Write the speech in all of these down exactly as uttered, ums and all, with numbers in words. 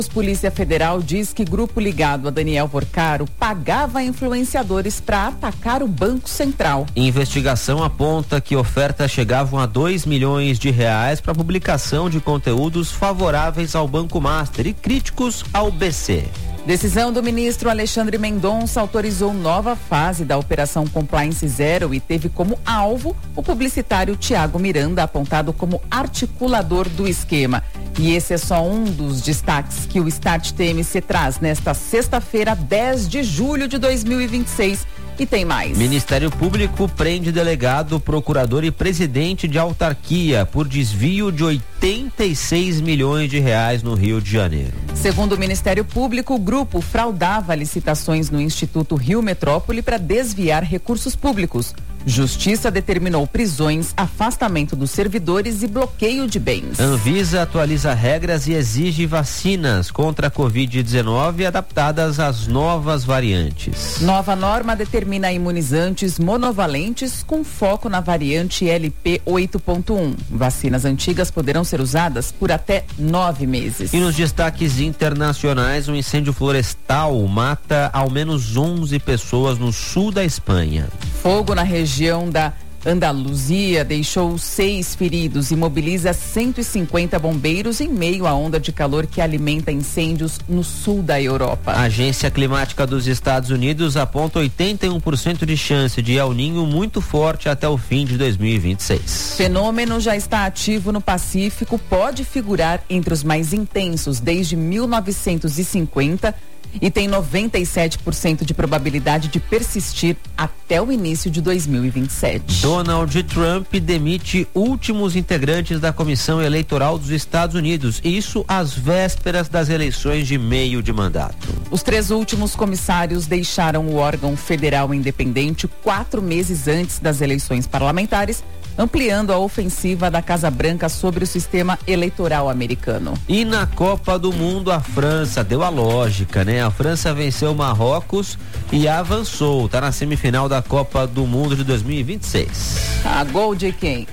Polícia Federal diz que grupo ligado a Daniel Vorcaro pagava influenciadores para atacar o Banco Central. Investigação aponta que ofertas chegavam a dois milhões de reais para publicação de conteúdos favoráveis ao Banco Master e críticos ao B C. Decisão do ministro Alexandre Mendonça autorizou nova fase da Operação Compliance Zero e teve como alvo o publicitário Tiago Miranda, apontado como articulador do esquema. E esse é só um dos destaques que o Start T M C traz nesta sexta-feira, dez de julho de dois mil e vinte e seis. E tem mais. Ministério Público prende delegado, procurador e presidente de autarquia por desvio de oitenta e seis milhões de reais no Rio de Janeiro. Segundo o Ministério Público, o grupo fraudava licitações no Instituto Rio Metrópole para desviar recursos públicos. Justiça determinou prisões, afastamento dos servidores e bloqueio de bens. Anvisa atualiza regras e exige vacinas contra a covid dezenove adaptadas às novas variantes. Nova norma determina imunizantes monovalentes com foco na variante L P oito ponto um. Vacinas antigas poderão ser usadas por até nove meses. E nos destaques internacionais, um incêndio florestal mata ao menos onze pessoas no sul da Espanha. Fogo na região região da Andaluzia deixou seis feridos e mobiliza cento e cinquenta bombeiros em meio à onda de calor que alimenta incêndios no sul da Europa. A Agência Climática dos Estados Unidos aponta oitenta e um por cento de chance de El Niño muito forte até o fim de dois mil e vinte e seis. Fenômeno já está ativo no Pacífico, pode figurar entre os mais intensos desde mil novecentos e cinquenta e tem noventa e sete por cento de probabilidade de persistir até o início de dois mil e vinte e sete. Donald Trump demite últimos integrantes da Comissão Eleitoral dos Estados Unidos, isso às vésperas das eleições de meio de mandato. Os três últimos comissários deixaram o órgão federal independente quatro meses antes das eleições parlamentares, ampliando a ofensiva da Casa Branca sobre o sistema eleitoral americano. E na Copa do Mundo, a França deu a lógica, né? A França venceu o Marrocos e avançou, tá na semifinal da Copa do Mundo de dois mil e vinte e seis. A gol de quem?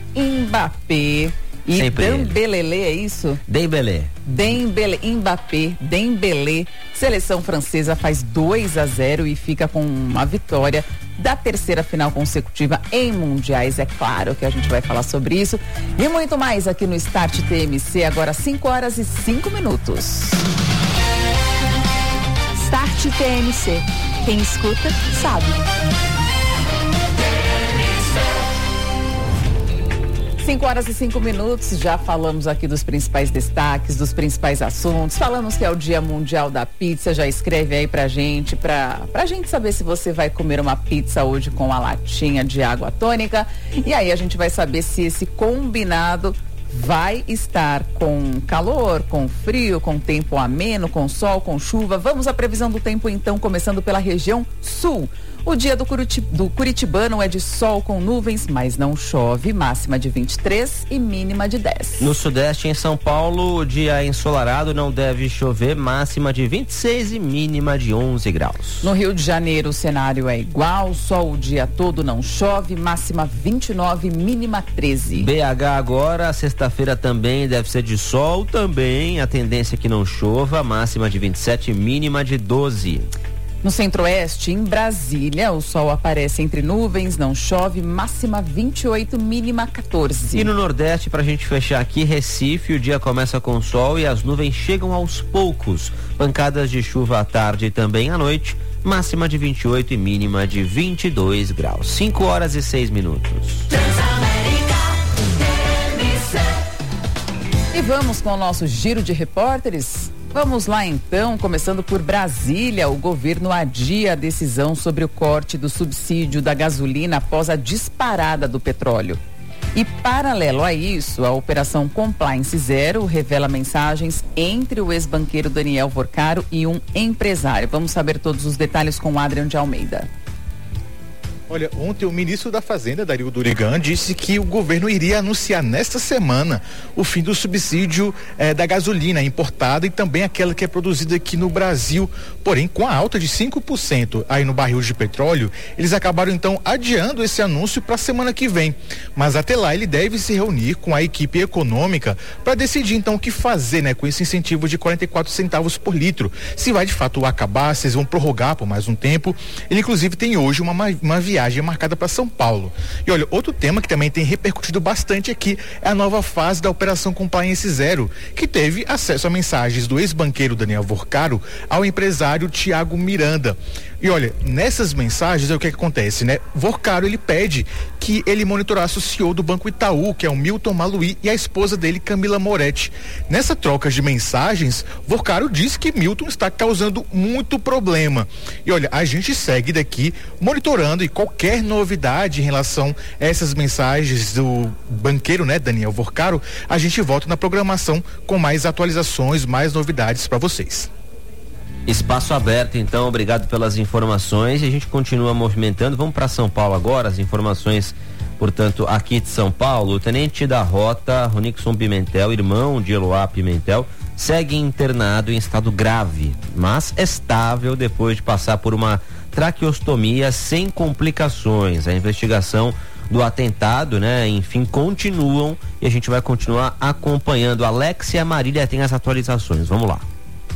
Mbappé e Dembélé, é isso? Dembélé. Dembélé, Mbappé, Dembélé. Seleção francesa faz dois a zero e fica com uma vitória da terceira final consecutiva em mundiais. É claro que a gente vai falar sobre isso e muito mais aqui no Start T M C, agora cinco horas e cinco minutos. Start T M C. Quem escuta, sabe. cinco horas e cinco minutos, já falamos aqui dos principais destaques, dos principais assuntos, falamos que é o Dia Mundial da Pizza, já escreve aí pra gente, pra, pra gente saber se você vai comer uma pizza hoje com a latinha de água tônica, e aí a gente vai saber se esse combinado vai estar com calor, com frio, com tempo ameno, com sol, com chuva. Vamos à previsão do tempo então, começando pela região sul. O dia do, Curiti, do Curitibano é de sol com nuvens, mas não chove, máxima de vinte e três e mínima de dez. No sudeste, em São Paulo, o dia ensolarado, não deve chover, máxima de vinte e seis e mínima de onze graus. No Rio de Janeiro, o cenário é igual, sol o dia todo, não chove, máxima vinte e nove, mínima treze. B H agora, sexta-feira também deve ser de sol, também a tendência é que não chova, máxima de vinte e sete, mínima de doze. No centro-oeste, em Brasília, o sol aparece entre nuvens, não chove, máxima vinte e oito, mínima quatorze. E no nordeste, pra gente fechar aqui, Recife, o dia começa com sol e as nuvens chegam aos poucos. Pancadas de chuva à tarde e também à noite, máxima de vinte e oito e mínima de vinte e dois graus. cinco horas e seis minutos. E vamos com o nosso giro de repórteres? Vamos lá então, começando por Brasília. O governo adia a decisão sobre o corte do subsídio da gasolina após a disparada do petróleo. E paralelo a isso, a Operação Compliance Zero revela mensagens entre o ex-banqueiro Daniel Vorcaro e um empresário. Vamos saber todos os detalhes com o Adrian de Almeida. Olha, ontem o ministro da Fazenda, Dario Durigan, disse que o governo iria anunciar nesta semana o fim do subsídio eh, da gasolina importada e também aquela que é produzida aqui no Brasil. Porém, com a alta de cinco por cento aí no barril de petróleo, eles acabaram então adiando esse anúncio para a semana que vem. Mas até lá ele deve se reunir com a equipe econômica para decidir então o que fazer, né, com esse incentivo de quarenta e quatro centavos por litro. Se vai de fato acabar, se eles vão prorrogar por mais um tempo. Ele inclusive tem hoje uma, uma viagem viagem marcada para São Paulo. E olha, outro tema que também tem repercutido bastante aqui é a nova fase da Operação Compliance Zero, que teve acesso a mensagens do ex-banqueiro Daniel Vorcaro ao empresário Tiago Miranda. E olha, nessas mensagens é o que, é que acontece, né? Vorcaro, ele pede que ele monitorasse o C E O do Banco Itaú, que é o Milton Maluhy, e a esposa dele, Camila Moretti. Nessa troca de mensagens, Vorcaro diz que Milton está causando muito problema. E olha, a gente segue daqui monitorando e qualquer novidade em relação a essas mensagens do banqueiro, né, Daniel Vorcaro, a gente volta na programação com mais atualizações, mais novidades para vocês. Espaço aberto, então, obrigado pelas informações e a gente continua movimentando. Vamos para São Paulo agora, as informações, portanto, aqui de São Paulo. O tenente da rota, Ronixon Pimentel, irmão de Eloá Pimentel, segue internado em estado grave, mas estável depois de passar por uma traqueostomia sem complicações. A investigação do atentado, né, enfim, continuam e a gente vai continuar acompanhando. Alexia Marília tem as atualizações, vamos lá.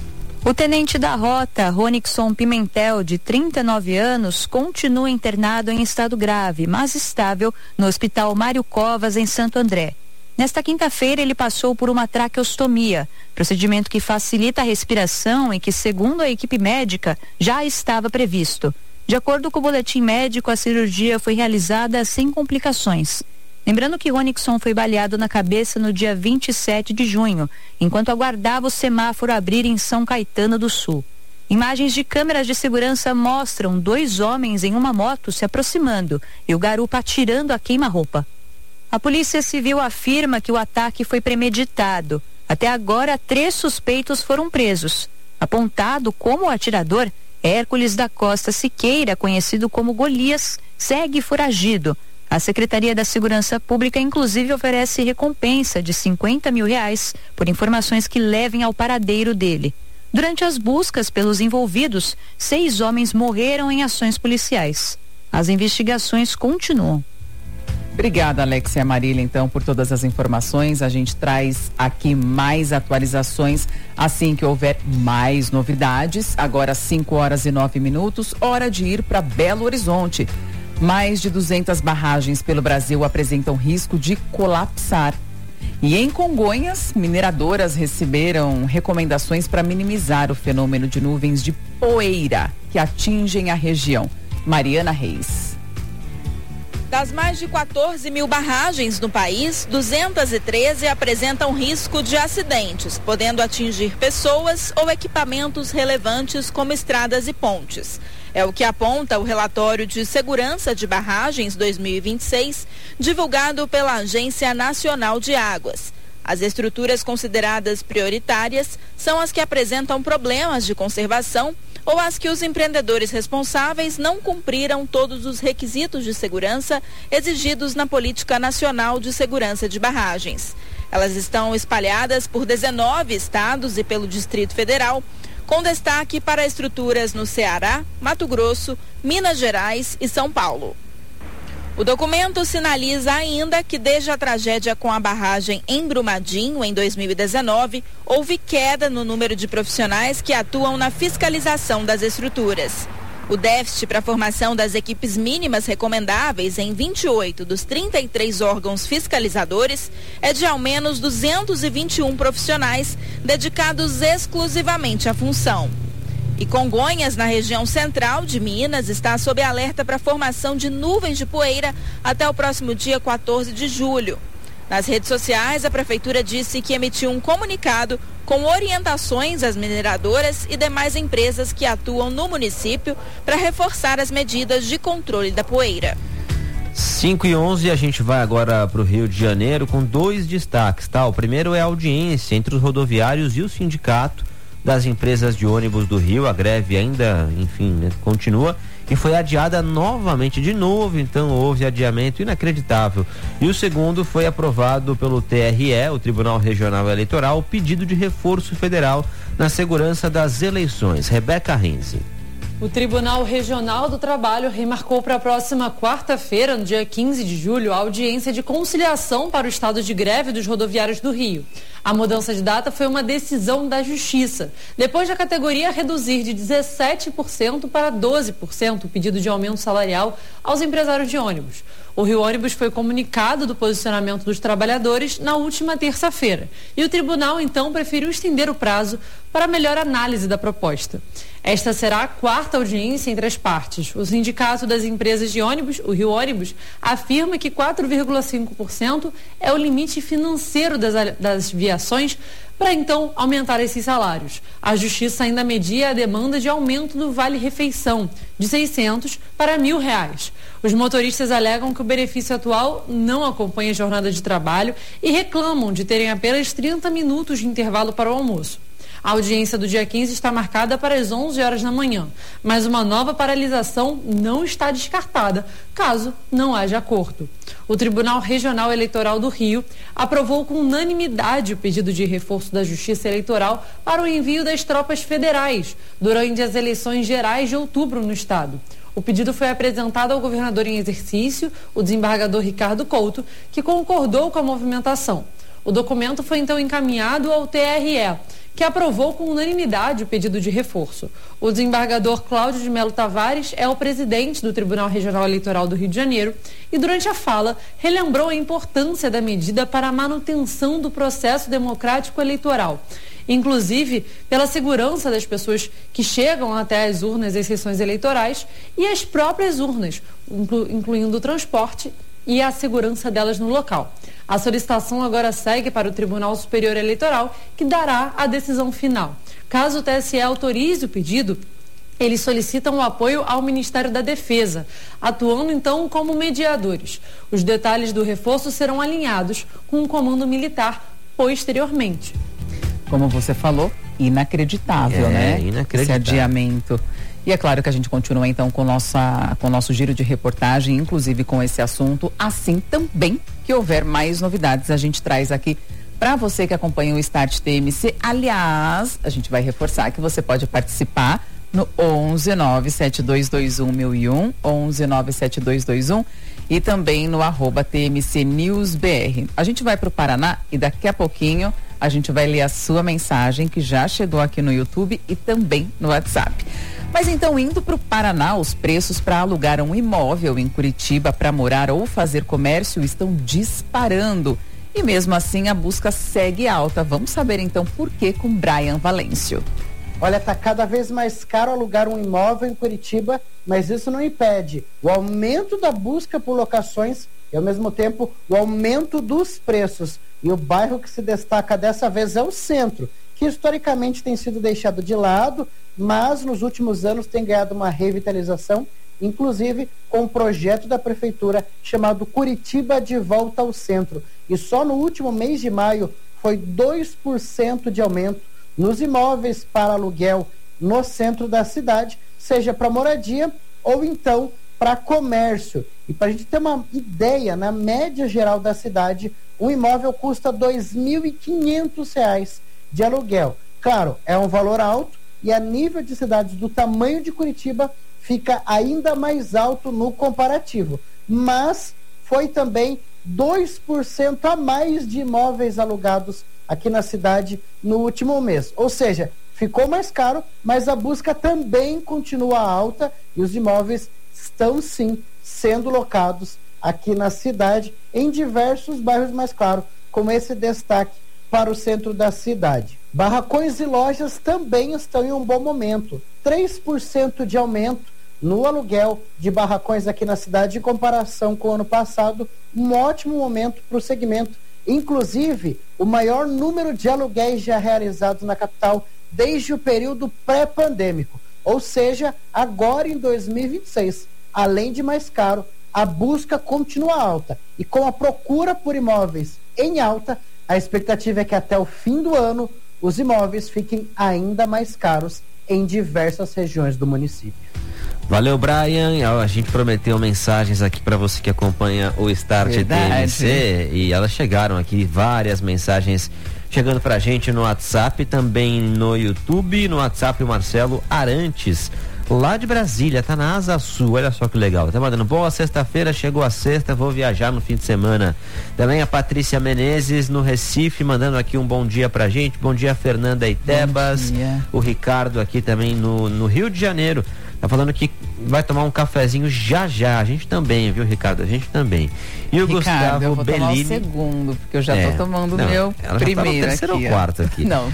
O tenente da rota, Ronixon Pimentel, de trinta e nove anos, continua internado em estado grave, mas estável, no Hospital Mário Covas, em Santo André. Nesta quinta-feira, ele passou por uma traqueostomia, procedimento que facilita a respiração e que, segundo a equipe médica, já estava previsto. De acordo com o boletim médico, a cirurgia foi realizada sem complicações. Lembrando que Ronixon foi baleado na cabeça no dia vinte e sete de junho, enquanto aguardava o semáforo abrir em São Caetano do Sul. Imagens de câmeras de segurança mostram dois homens em uma moto se aproximando e o garupa atirando a queima-roupa. A Polícia Civil afirma que o ataque foi premeditado. Até agora, três suspeitos foram presos. Apontado como atirador, Hércules da Costa Siqueira, conhecido como Golias, segue foragido. A Secretaria da Segurança Pública, inclusive, oferece recompensa de cinquenta mil reais por informações que levem ao paradeiro dele. Durante as buscas pelos envolvidos, seis homens morreram em ações policiais. As investigações continuam. Obrigada, Alexia Marília, então, por todas as informações. A gente traz aqui mais atualizações assim que houver mais novidades. Agora, cinco horas e nove minutos, hora de ir para Belo Horizonte. Mais de duzentas barragens pelo Brasil apresentam risco de colapsar. E em Congonhas, mineradoras receberam recomendações para minimizar o fenômeno de nuvens de poeira que atingem a região. Mariana Reis. Das mais de quatorze mil barragens no país, duzentas e treze apresentam risco de acidentes, podendo atingir pessoas ou equipamentos relevantes como estradas e pontes. É o que aponta o relatório de Segurança de Barragens dois mil e vinte e seis, divulgado pela Agência Nacional de Águas. As estruturas consideradas prioritárias são as que apresentam problemas de conservação ou as que os empreendedores responsáveis não cumpriram todos os requisitos de segurança exigidos na Política Nacional de Segurança de Barragens. Elas estão espalhadas por dezenove estados e pelo Distrito Federal, com destaque para estruturas no Ceará, Mato Grosso, Minas Gerais e São Paulo. O documento sinaliza ainda que desde a tragédia com a barragem em Brumadinho, em dois mil e dezenove, houve queda no número de profissionais que atuam na fiscalização das estruturas. O déficit para a formação das equipes mínimas recomendáveis em vinte e oito dos trinta e três órgãos fiscalizadores é de ao menos duzentos e vinte e um profissionais dedicados exclusivamente à função. E Congonhas, na região central de Minas, está sob alerta para a formação de nuvens de poeira até o próximo dia quatorze de julho. Nas redes sociais, a Prefeitura disse que emitiu um comunicado com orientações às mineradoras e demais empresas que atuam no município para reforçar as medidas de controle da poeira. cinco e onze, a gente vai agora para o Rio de Janeiro com dois destaques, tá? O primeiro é a audiência entre os rodoviários e o sindicato das empresas de ônibus do Rio. A greve ainda, enfim, né, continua e foi adiada novamente, de novo, então houve adiamento inacreditável. E o segundo foi aprovado pelo T R E, o Tribunal Regional Eleitoral, o pedido de reforço federal na segurança das eleições. Rebeca Renzi. O Tribunal Regional do Trabalho remarcou para a próxima quarta-feira, no dia quinze de julho, a audiência de conciliação para o estado de greve dos rodoviários do Rio. A mudança de data foi uma decisão da Justiça, depois da categoria reduzir de dezessete por cento para doze por cento o pedido de aumento salarial aos empresários de ônibus. O Rio Ônibus foi comunicado do posicionamento dos trabalhadores na última terça-feira e o tribunal então preferiu estender o prazo para melhor análise da proposta. Esta será a quarta audiência entre as partes. O Sindicato das Empresas de Ônibus, o Rio Ônibus, afirma que quatro vírgula cinco por cento é o limite financeiro das, das viações para então aumentar esses salários. A Justiça ainda media a demanda de aumento do vale-refeição de seiscentos para mil reais. Os motoristas alegam que o benefício atual não acompanha a jornada de trabalho e reclamam de terem apenas trinta minutos de intervalo para o almoço. A audiência do dia quinze está marcada para as onze horas da manhã, mas uma nova paralisação não está descartada, caso não haja acordo. O Tribunal Regional Eleitoral do Rio aprovou com unanimidade o pedido de reforço da Justiça Eleitoral para o envio das tropas federais durante as eleições gerais de outubro no estado. O pedido foi apresentado ao governador em exercício, o desembargador Ricardo Couto, que concordou com a movimentação. O documento foi então encaminhado ao T R E, que aprovou com unanimidade o pedido de reforço. O desembargador Cláudio de Melo Tavares é o presidente do Tribunal Regional Eleitoral do Rio de Janeiro e, durante a fala, relembrou a importância da medida para a manutenção do processo democrático eleitoral, inclusive pela segurança das pessoas que chegam até as urnas em sessões eleitorais e as próprias urnas, inclu- incluindo o transporte e a segurança delas no local. A solicitação agora segue para o Tribunal Superior Eleitoral, que dará a decisão final. Caso o T S E autorize o pedido, eles solicitam o apoio ao Ministério da Defesa, atuando então como mediadores. Os detalhes do reforço serão alinhados com o comando militar posteriormente. Como você falou, inacreditável, é, né? Inacreditável. Esse adiamento. E é claro que a gente continua então com, nossa, com o nosso giro de reportagem, inclusive com esse assunto. Assim também que houver mais novidades, a gente traz aqui para você que acompanha o Start T M C. Aliás, a gente vai reforçar que você pode participar no onze nove sete dois dois um mil e um, onze nove sete dois dois um e também no arroba T M C News B R. A gente vai para o Paraná e daqui a pouquinho a gente vai ler a sua mensagem que já chegou aqui no YouTube e também no WhatsApp. Mas então, indo para o Paraná, os preços para alugar um imóvel em Curitiba para morar ou fazer comércio estão disparando. E mesmo assim, a busca segue alta. Vamos saber então por que com Brian Valêncio. Olha, está cada vez mais caro alugar um imóvel em Curitiba, mas isso não impede o aumento da busca por locações e, ao mesmo tempo, o aumento dos preços. E o bairro que se destaca dessa vez é o centro, que historicamente tem sido deixado de lado, mas nos últimos anos tem ganhado uma revitalização, inclusive com um projeto da prefeitura chamado Curitiba de Volta ao Centro. E só no último mês de maio foi dois por cento de aumento nos imóveis para aluguel no centro da cidade, seja para moradia ou então para comércio. E para a gente ter uma ideia, na média geral da cidade, um imóvel custa dois mil e quinhentos reais de aluguel. Claro, é um valor alto e a nível de cidades do tamanho de Curitiba fica ainda mais alto no comparativo. Mas foi também dois por cento a mais de imóveis alugados aqui na cidade no último mês. Ou seja, ficou mais caro, mas a busca também continua alta e os imóveis estão sim sendo locados aqui na cidade em diversos bairros, mais claro, com esse destaque para o centro da cidade. Barracões e lojas também estão em um bom momento. três por cento de aumento no aluguel de barracões aqui na cidade em comparação com o ano passado. Um ótimo momento para o segmento. Inclusive, o maior número de aluguéis já realizados na capital desde o período pré-pandêmico. Ou seja, agora em dois mil e vinte e seis, além de mais caro, a busca continua alta. E com a procura por imóveis em alta, a expectativa é que até o fim do ano os imóveis fiquem ainda mais caros em diversas regiões do município. Valeu, Brian. A gente prometeu mensagens aqui para você que acompanha o Start Verdade. T M C e elas chegaram aqui, várias mensagens chegando pra gente no WhatsApp, também no YouTube, no WhatsApp o Marcelo Arantes, lá de Brasília, tá na Asa Sul, olha só que legal, tá mandando boa sexta-feira, chegou a sexta, vou viajar no fim de semana. Também a Patrícia Menezes no Recife, mandando aqui um bom dia pra gente, bom dia Fernanda Itebas, o Ricardo aqui também no, no Rio de Janeiro, tá falando que vai tomar um cafezinho já já, a gente também, viu, Ricardo, a gente também. E o Ricardo, Gustavo eu vou Bellini, tomar o segundo, porque eu já é, tô tomando o não, meu ela já primeiro tá no terceiro aqui. ou quarto aqui. Não.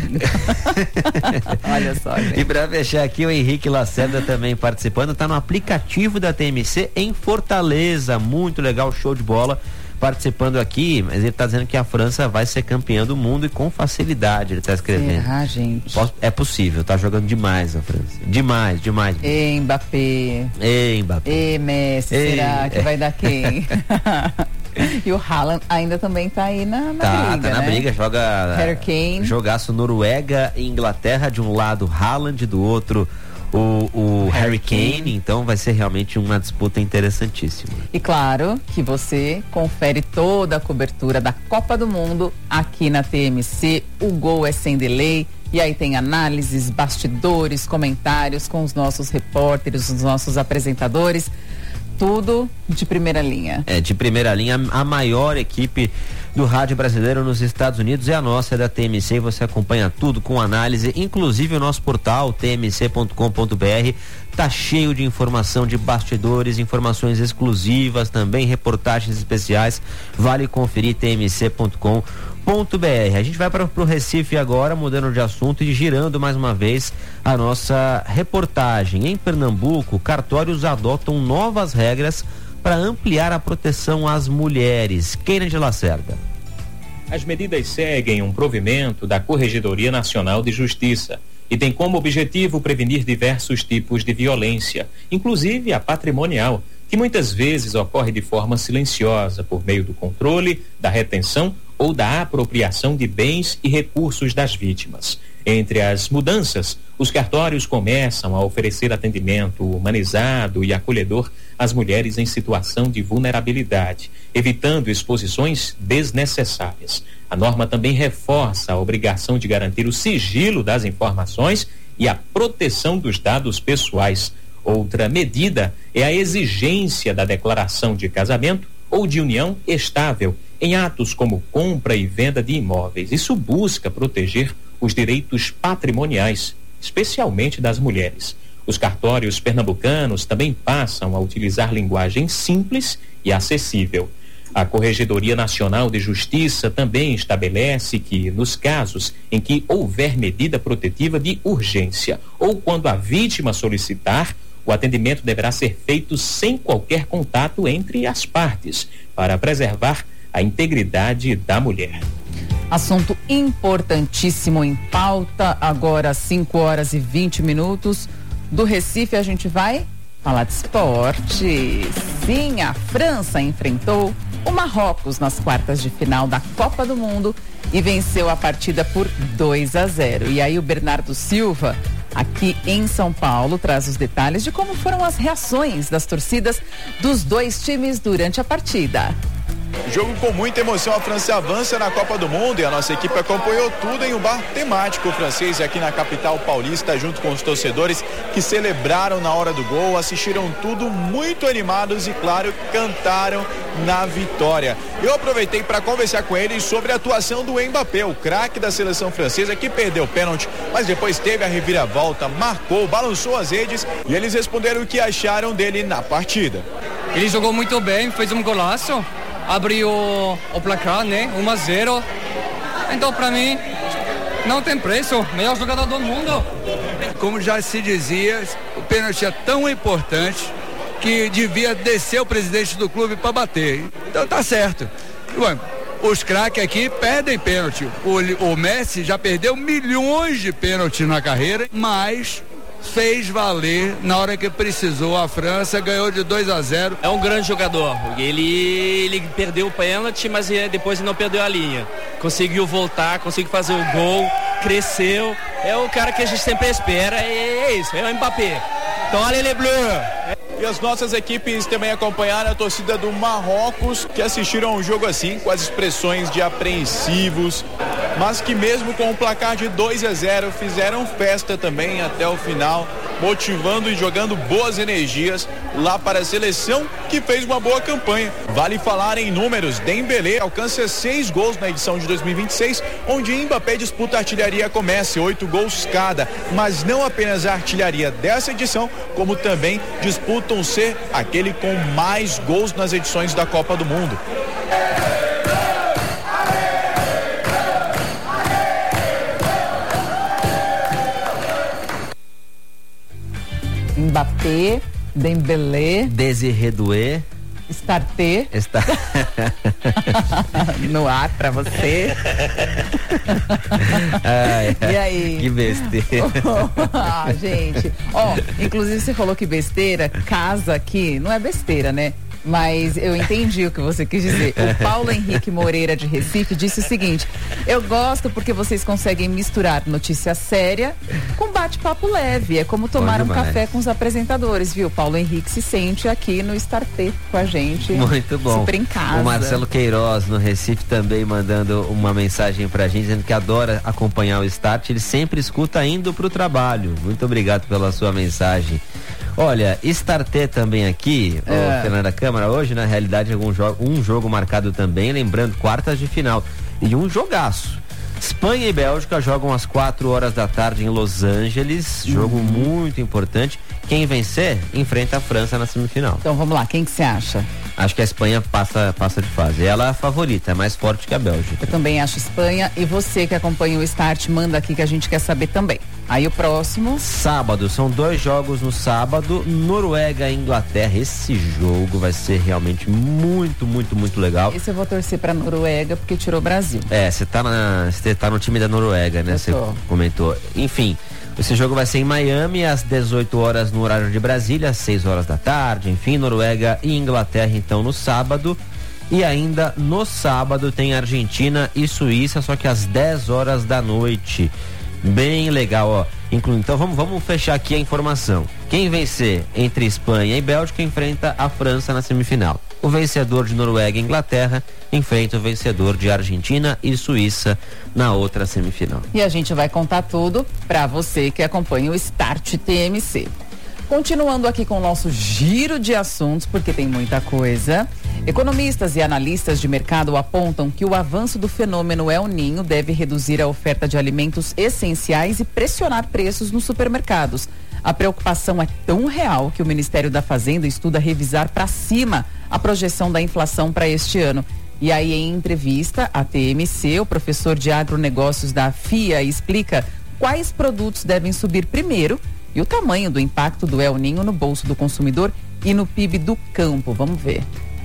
Olha só, gente. E para fechar aqui, o Henrique Lacerda também participando, tá no aplicativo da T M C em Fortaleza, muito legal, show de bola, participando aqui, mas ele tá dizendo que a França vai ser campeã do mundo e com facilidade, ele tá escrevendo. Será, gente? Posso, é possível, tá jogando demais a França, demais, demais. Ei, Mbappé. Ei, Mbappé. Ei, Messi, Ei, será que é. vai dar quem? E o Haaland ainda também tá aí na, na tá, briga, tá na né? briga, joga Harry Kane. Jogaço Noruega e Inglaterra, de um lado Haaland, do outro o, o Harry, Harry Kane. Kane, então vai ser realmente uma disputa interessantíssima. E claro que você confere toda a cobertura da Copa do Mundo aqui na T M C, o Gol é sem delay, e aí tem análises, bastidores, comentários com os nossos repórteres, os nossos apresentadores, tudo de primeira linha. É, de primeira linha, a maior equipe do rádio brasileiro nos Estados Unidos é a nossa, é da T M C, e você acompanha tudo com análise, inclusive o nosso portal t m c ponto com ponto b r tá cheio de informação de bastidores, informações exclusivas também, reportagens especiais, vale conferir t m c ponto com ponto b r. A gente vai para o Recife agora, mudando de assunto e girando mais uma vez a nossa reportagem. Em Pernambuco, cartórios adotam novas regras para ampliar a proteção às mulheres. Keira de Lacerda. As medidas seguem um provimento da Corregedoria Nacional de Justiça e tem como objetivo prevenir diversos tipos de violência, inclusive a patrimonial, que muitas vezes ocorre de forma silenciosa por meio do controle, da retenção ou da apropriação de bens e recursos das vítimas. Entre as mudanças, os cartórios começam a oferecer atendimento humanizado e acolhedor às mulheres em situação de vulnerabilidade, evitando exposições desnecessárias. A norma também reforça a obrigação de garantir o sigilo das informações e a proteção dos dados pessoais. Outra medida é a exigência da declaração de casamento ou de união estável em atos como compra e venda de imóveis. Isso busca proteger os direitos patrimoniais, especialmente das mulheres. Os cartórios pernambucanos também passam a utilizar linguagem simples e acessível. A Corregedoria Nacional de Justiça também estabelece que, nos casos em que houver medida protetiva de urgência ou quando a vítima solicitar, o atendimento deverá ser feito sem qualquer contato entre as partes, para preservar a integridade da mulher. Assunto importantíssimo em pauta, agora cinco horas e vinte minutos. Do Recife a gente vai falar de esporte. Sim, a França enfrentou o Marrocos nas quartas de final da Copa do Mundo e venceu a partida por dois a zero. E aí o Bernardo Silva, aqui em São Paulo, traz os detalhes de como foram as reações das torcidas dos dois times durante a partida. Jogo com muita emoção, a França avança na Copa do Mundo e a nossa equipe acompanhou tudo em um bar temático francês aqui na capital paulista, junto com os torcedores que celebraram na hora do gol, assistiram tudo muito animados e, claro, cantaram na vitória. Eu aproveitei para conversar com eles sobre a atuação do Mbappé, o craque da seleção francesa, que perdeu o pênalti, mas depois teve a reviravolta, marcou, balançou as redes e eles responderam o que acharam dele na partida. Ele jogou muito bem, fez um golaço, abriu o placar, né? um a zero. Então, para mim, não tem preço. Melhor jogador do mundo. Como já se dizia, o pênalti é tão importante que devia descer o presidente do clube para bater. Então tá certo. Bom, os craques aqui perdem pênalti. O, o Messi já perdeu milhões de pênaltis na carreira, mas fez valer na hora que precisou. A França ganhou de dois a zero. É um grande jogador. Ele, ele perdeu o pênalti, mas depois não perdeu a linha. Conseguiu voltar, conseguiu fazer o gol. cresceu, é o cara que a gente sempre espera, e é isso, é o Mbappé. Então, allez les bleus! E as nossas equipes também acompanharam a torcida do Marrocos, que assistiram um jogo assim, com as expressões de apreensivos, mas que mesmo com o placar de dois a zero, fizeram festa também até o final, motivando e jogando boas energias lá para a seleção, que fez uma boa campanha. Vale falar em números, Dembélé alcança seis gols na edição de dois mil e vinte e seis, onde Mbappé disputa a artilharia com Messi, oito gols cada, mas não apenas a artilharia dessa edição, como também disputam ser aquele com mais gols nas edições da Copa do Mundo. Mbappé, Dembélé, Désiré Doué, Starté, Está... no ar pra você. Ai, e aí? Que besteira. Ah, gente. Ó, inclusive você falou que besteira, casa aqui, não é besteira, né? Mas eu entendi o que você quis dizer. O Paulo Henrique Moreira de Recife disse o seguinte: eu gosto porque vocês conseguem misturar notícia séria com bate-papo leve. É como tomar um café com os apresentadores, viu? Paulo Henrique se sente aqui no Starté com a gente. Muito bom. Super em casa. O Marcelo Queiroz no Recife também mandando uma mensagem pra gente, dizendo que adora acompanhar o Start. Ele sempre escuta indo pro trabalho. Muito obrigado pela sua mensagem. Olha, Starté também aqui, é. o Fernanda Câmara, hoje na realidade algum jogo, um jogo marcado também, lembrando, quartas de final, e um jogaço. Espanha e Bélgica jogam às quatro horas da tarde em Los Angeles, jogo uhum. muito importante. Quem vencer, enfrenta a França na semifinal. Então vamos lá, quem que você acha? Acho que a Espanha passa, passa de fase. Ela é a favorita, é mais forte que a Bélgica. Eu também acho Espanha, e você que acompanha o Start, manda aqui que a gente quer saber também. Aí o próximo... Sábado, são dois jogos no sábado, Noruega e Inglaterra. Esse jogo vai ser realmente muito, muito, muito legal. Esse eu vou torcer pra Noruega, porque tirou o Brasil. É, você tá, na, você tá no time da Noruega, né? Você comentou. Enfim, esse jogo vai ser em Miami, às dezoito horas no horário de Brasília, às seis horas da tarde. Enfim, Noruega e Inglaterra, então, no sábado. E ainda no sábado tem Argentina e Suíça, só que às dez horas da noite. Bem legal, ó. Inclu... Então vamos, vamos fechar aqui a informação. Quem vencer entre Espanha e Bélgica enfrenta a França na semifinal. O vencedor de Noruega e Inglaterra enfrenta o vencedor de Argentina e Suíça na outra semifinal. E a gente vai contar tudo para você que acompanha o Start T M C. Continuando aqui com o nosso giro de assuntos, porque tem muita coisa. Economistas e analistas de mercado apontam que o avanço do fenômeno El Niño deve reduzir a oferta de alimentos essenciais e pressionar preços nos supermercados. A preocupação é tão real que o Ministério da Fazenda estuda revisar para cima a projeção da inflação para este ano. E aí, em entrevista à T M C, o professor de agronegócios da F I A explica quais produtos devem subir primeiro e o tamanho do impacto do El Niño no bolso do consumidor e no P I B do campo. Vamos ver.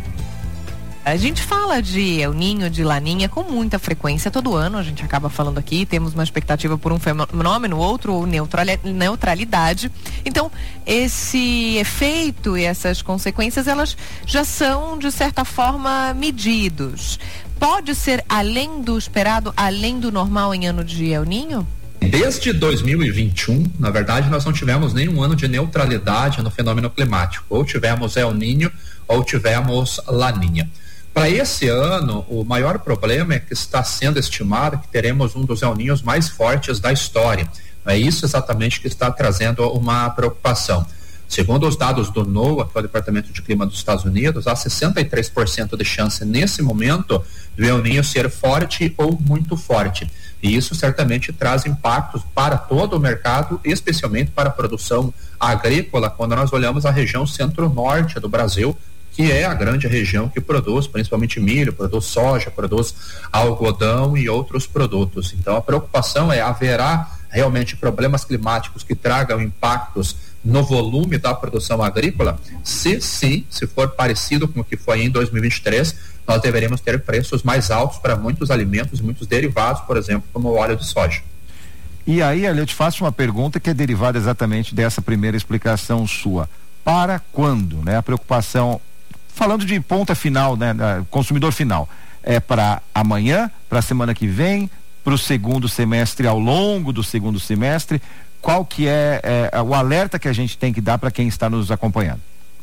A gente fala de El Niño, de Laninha com muita frequência todo ano, a gente acaba falando aqui, temos uma expectativa por um fenômeno, outro ou neutralidade. Então, esse efeito e essas consequências, elas já são, de certa forma, medidos. Pode ser além do esperado, além do normal em ano de El Niño? Desde dois mil e vinte e um, na verdade, nós não tivemos nenhum ano de neutralidade no fenômeno climático. Ou tivemos El Niño ou tivemos Laninha. Para esse ano, o maior problema é que está sendo estimado que teremos um dos El Niños mais fortes da história. É isso exatamente que está trazendo uma preocupação. Segundo os dados do NOAA, que é o Departamento de Clima dos Estados Unidos, há sessenta e três por cento de chance nesse momento do El Niño ser forte ou muito forte. E isso certamente traz impactos para todo o mercado, especialmente para a produção agrícola, quando nós olhamos a região centro-norte do Brasil, que é a grande região que produz principalmente milho, produz soja, produz algodão e outros produtos. Então a preocupação é, haverá realmente problemas climáticos que tragam impactos no volume da produção agrícola? Se sim, se for parecido com o que foi em dois mil e vinte e três, nós deveremos ter preços mais altos para muitos alimentos, muitos derivados, por exemplo, como o óleo de soja. E aí, eu te faço uma pergunta que é derivada exatamente dessa primeira explicação sua. Para quando, né? A preocupação, falando de ponta final, né? Consumidor final, é para amanhã, para a semana que vem, para o segundo semestre, ao longo do segundo semestre? Qual que é, é o alerta que a gente tem que dar para quem está nos acompanhando?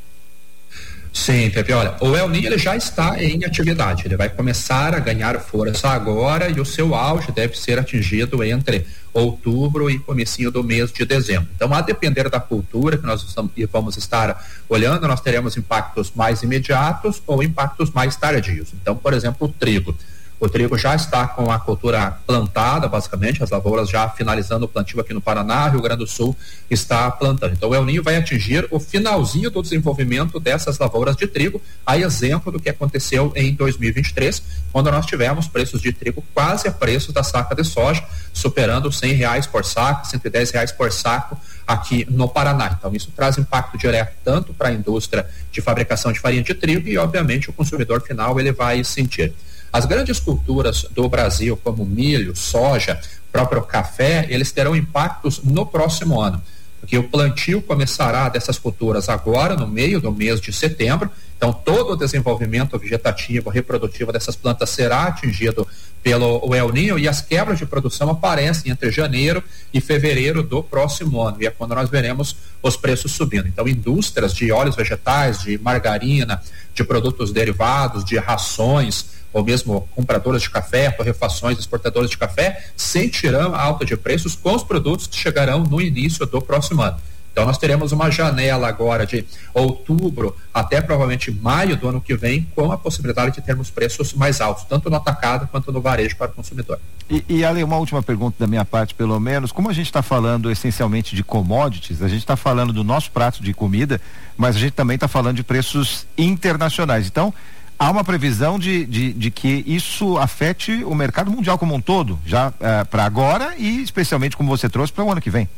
Sim, Pepe, olha, o El Niño ele já está em atividade, ele vai começar a ganhar força agora e o seu auge deve ser atingido entre outubro e comecinho do mês de dezembro. Então, a depender da cultura que nós vamos estar olhando, nós teremos impactos mais imediatos ou impactos mais tardios. Então, por exemplo, o trigo. O trigo já está com a cultura plantada, basicamente, as lavouras já finalizando o plantio aqui no Paraná, Rio Grande do Sul está plantando. Então o El Niño vai atingir o finalzinho do desenvolvimento dessas lavouras de trigo, a exemplo do que aconteceu em dois mil e vinte e três, quando nós tivemos preços de trigo quase a preço da saca de soja, superando cem reais por saco, cento e dez reais por saco aqui no Paraná. Então isso traz impacto direto tanto para a indústria de fabricação de farinha de trigo e obviamente o consumidor final ele vai sentir. As grandes culturas do Brasil, como milho, soja, próprio café, eles terão impactos no próximo ano, porque o plantio começará dessas culturas agora, no meio do mês de setembro. Então, todo o desenvolvimento vegetativo, reprodutivo dessas plantas será atingido pelo El Niño e as quebras de produção aparecem entre janeiro e fevereiro do próximo ano, e é quando nós veremos os preços subindo. Então, indústrias de óleos vegetais, de margarina, de produtos derivados, de rações, ou mesmo compradoras de café, torrefações, exportadoras de café, sentirão a alta de preços com os produtos que chegarão no início do próximo ano. Então nós teremos uma janela agora de outubro até provavelmente maio do ano que vem, com a possibilidade de termos preços mais altos, tanto no atacado quanto no varejo para o consumidor. E, e Ale, uma última pergunta da minha parte, pelo menos, como a gente está falando essencialmente de commodities, a gente está falando do nosso prato de comida, mas a gente também está falando de preços internacionais. Então, há uma previsão de, de, de que isso afete o mercado mundial como um todo, já eh, para agora e especialmente, como você trouxe, para o ano que vem.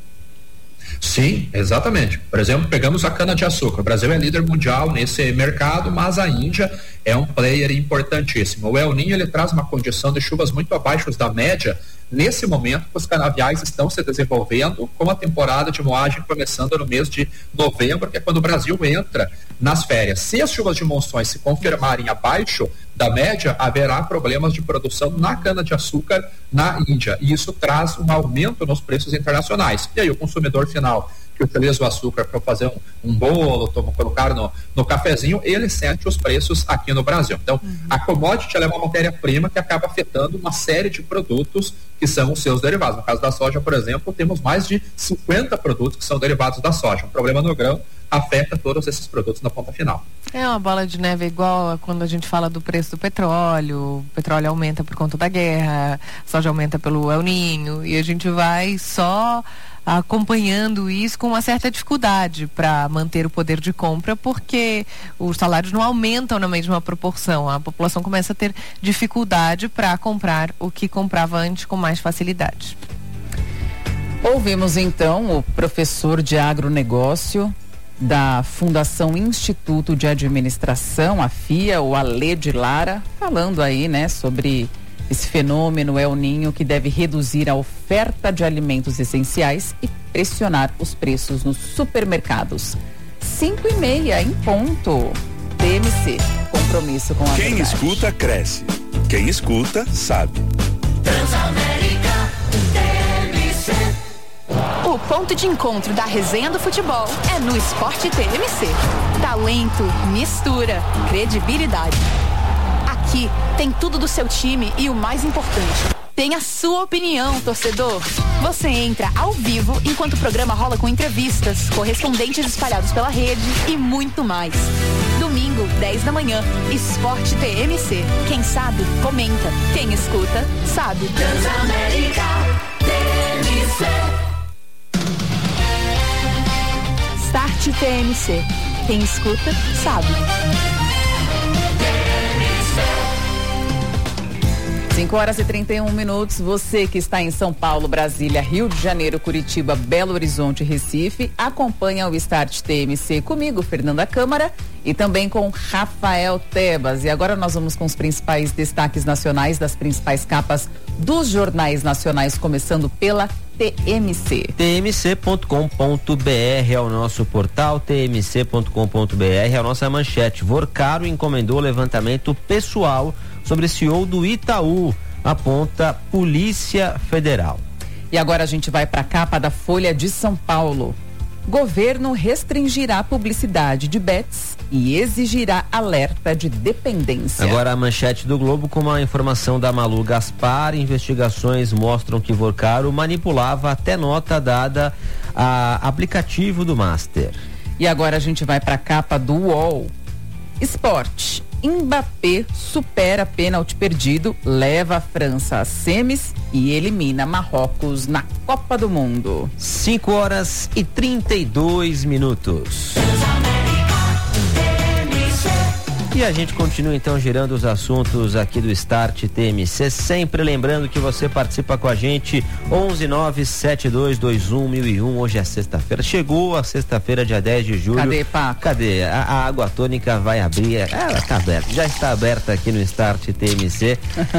Sim, exatamente. Por exemplo, pegamos a cana-de-açúcar. O Brasil é líder mundial nesse mercado, mas a Índia é um player importantíssimo. O El Niño ele traz uma condição de chuvas muito abaixo da média. Nesse momento, os canaviais estão se desenvolvendo com a temporada de moagem começando no mês de novembro, que é quando o Brasil entra nas férias. Se as chuvas de monções se confirmarem abaixo da média, haverá problemas de produção na cana-de-açúcar na Índia. E isso traz um aumento nos preços internacionais. E aí o consumidor final que utiliza o açúcar para fazer um, um bolo, colocar no, no cafezinho, ele sente os preços aqui no Brasil. Então, uhum. a commodity ela é uma matéria-prima que acaba afetando uma série de produtos que são os seus derivados. No caso da soja, por exemplo, temos mais de cinquenta produtos que são derivados da soja. Um problema no grão afeta todos esses produtos na ponta final. É uma bola de neve igual a quando a gente fala do preço do petróleo. O petróleo aumenta por conta da guerra, a soja aumenta pelo El Niño, e a gente vai só acompanhando isso com uma certa dificuldade para manter o poder de compra, porque os salários não aumentam na mesma proporção. A população começa a ter dificuldade para comprar o que comprava antes com mais facilidade. Ouvimos então o professor de agronegócio da Fundação Instituto de Administração, a F I A, o Ale de Lara, falando aí, né, sobre esse fenômeno El Niño que deve reduzir a oferta de alimentos essenciais e pressionar os preços nos supermercados. Cinco e meia em ponto. T M C, compromisso com a Quem verdade. escuta, cresce. Quem escuta, sabe. Transamérica, T M C. O ponto de encontro da resenha do futebol é no Esporte T M C. Talento, mistura, credibilidade. Aqui tem tudo do seu time e o mais importante, tem a sua opinião, torcedor. Você entra ao vivo enquanto o programa rola com entrevistas, correspondentes espalhados pela rede e muito mais. Domingo, dez da manhã, Esporte T M C. Quem sabe, comenta. Quem escuta, sabe. Transamérica T M C. Start T M C. Quem escuta, sabe. cinco horas e trinta e um minutos. Você que está em São Paulo, Brasília, Rio de Janeiro, Curitiba, Belo Horizonte, Recife, acompanha o Start T M C comigo, Fernanda Câmara, e também com Rafael Tebas. E agora nós vamos com os principais destaques nacionais das principais capas dos jornais nacionais, começando pela T M C. T M C ponto com ponto B R é o nosso portal, T M C ponto com ponto B R é a nossa manchete. Vorcaro encomendou levantamento pessoal sobre C E O do Itaú. aponta Polícia Federal. E agora a gente vai para a capa da Folha de São Paulo. Governo restringirá a publicidade de bets e exigirá alerta de dependência. Agora a manchete do Globo com uma informação da Malu Gaspar. Investigações mostram que Vorcaro manipulava até nota dada a aplicativo do Master. E agora a gente vai para a capa do U O L. Esporte. Mbappé supera pênalti perdido, leva a França a semis e elimina Marrocos na Copa do Mundo. cinco horas e trinta e dois minutos. E a gente continua então girando os assuntos aqui do Start T M C, sempre lembrando que você participa com a gente, onze nove sete dois dois um mil e um. Hoje é sexta-feira, chegou a sexta-feira, dia dez de julho. Cadê, pá? Cadê? A, a água tônica vai abrir, ela está aberta, já está aberta aqui no Start T M C,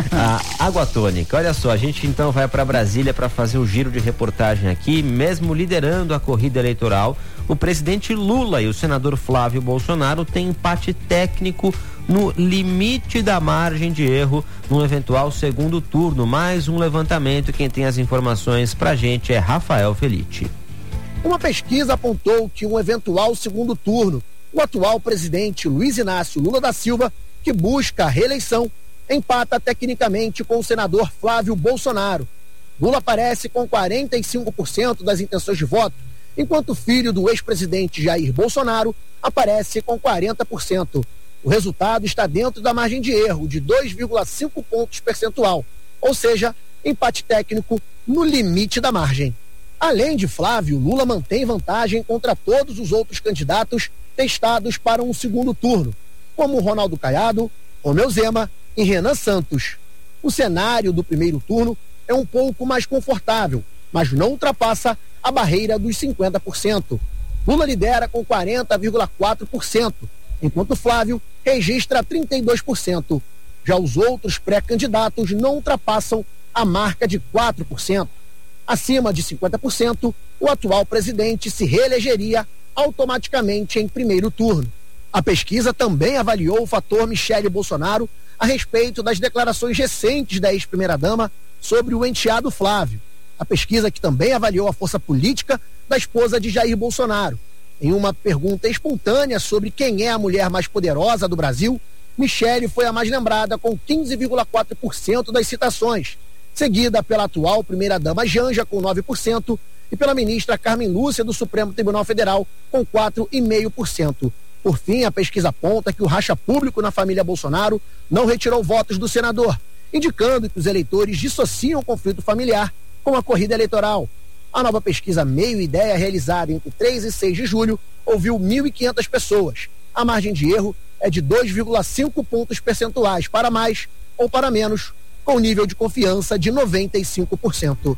a água tônica. Olha só, a gente então vai para Brasília para fazer o giro de reportagem aqui, mesmo liderando a corrida eleitoral. O presidente Lula e o senador Flávio Bolsonaro têm empate técnico no limite da margem de erro no eventual segundo turno. Mais um levantamento, quem tem as informações pra gente é Rafael Felitti. Uma pesquisa apontou que um eventual segundo turno, o atual presidente Luiz Inácio Lula da Silva, que busca a reeleição, empata tecnicamente com o senador Flávio Bolsonaro. Lula aparece com quarenta e cinco por cento das intenções de voto, enquanto o filho do ex-presidente Jair Bolsonaro aparece com quarenta por cento. O resultado está dentro da margem de erro de dois vírgula cinco pontos percentual, ou seja, empate técnico no limite da margem. Além de Flávio, Lula mantém vantagem contra todos os outros candidatos testados para um segundo turno, como Ronaldo Caiado, Romeu Zema e Renan Santos. O cenário do primeiro turno é um pouco mais confortável, mas não ultrapassa a barreira dos cinquenta por cento. Lula lidera com quarenta vírgula quatro por cento, enquanto Flávio registra trinta e dois por cento. Já os outros pré-candidatos não ultrapassam a marca de quatro por cento. Acima de cinquenta por cento, o atual presidente se reelegeria automaticamente em primeiro turno. A pesquisa também avaliou o fator Michele Bolsonaro a respeito das declarações recentes da ex-primeira-dama sobre o enteado Flávio. A pesquisa que também avaliou a força política da esposa de Jair Bolsonaro. Em uma pergunta espontânea sobre quem é a mulher mais poderosa do Brasil, Michele foi a mais lembrada com quinze vírgula quatro por cento das citações, seguida pela atual primeira-dama Janja com nove por cento e pela ministra Carmen Lúcia do Supremo Tribunal Federal com quatro vírgula cinco por cento. Por fim, a pesquisa aponta que o racha público na família Bolsonaro não retirou votos do senador, indicando que os eleitores dissociam o conflito familiar com a corrida eleitoral. A nova pesquisa Meio Ideia, realizada entre três e seis de julho, ouviu mil e quinhentas pessoas. A margem de erro é de dois vírgula cinco pontos percentuais para mais ou para menos, com nível de confiança de noventa e cinco por cento.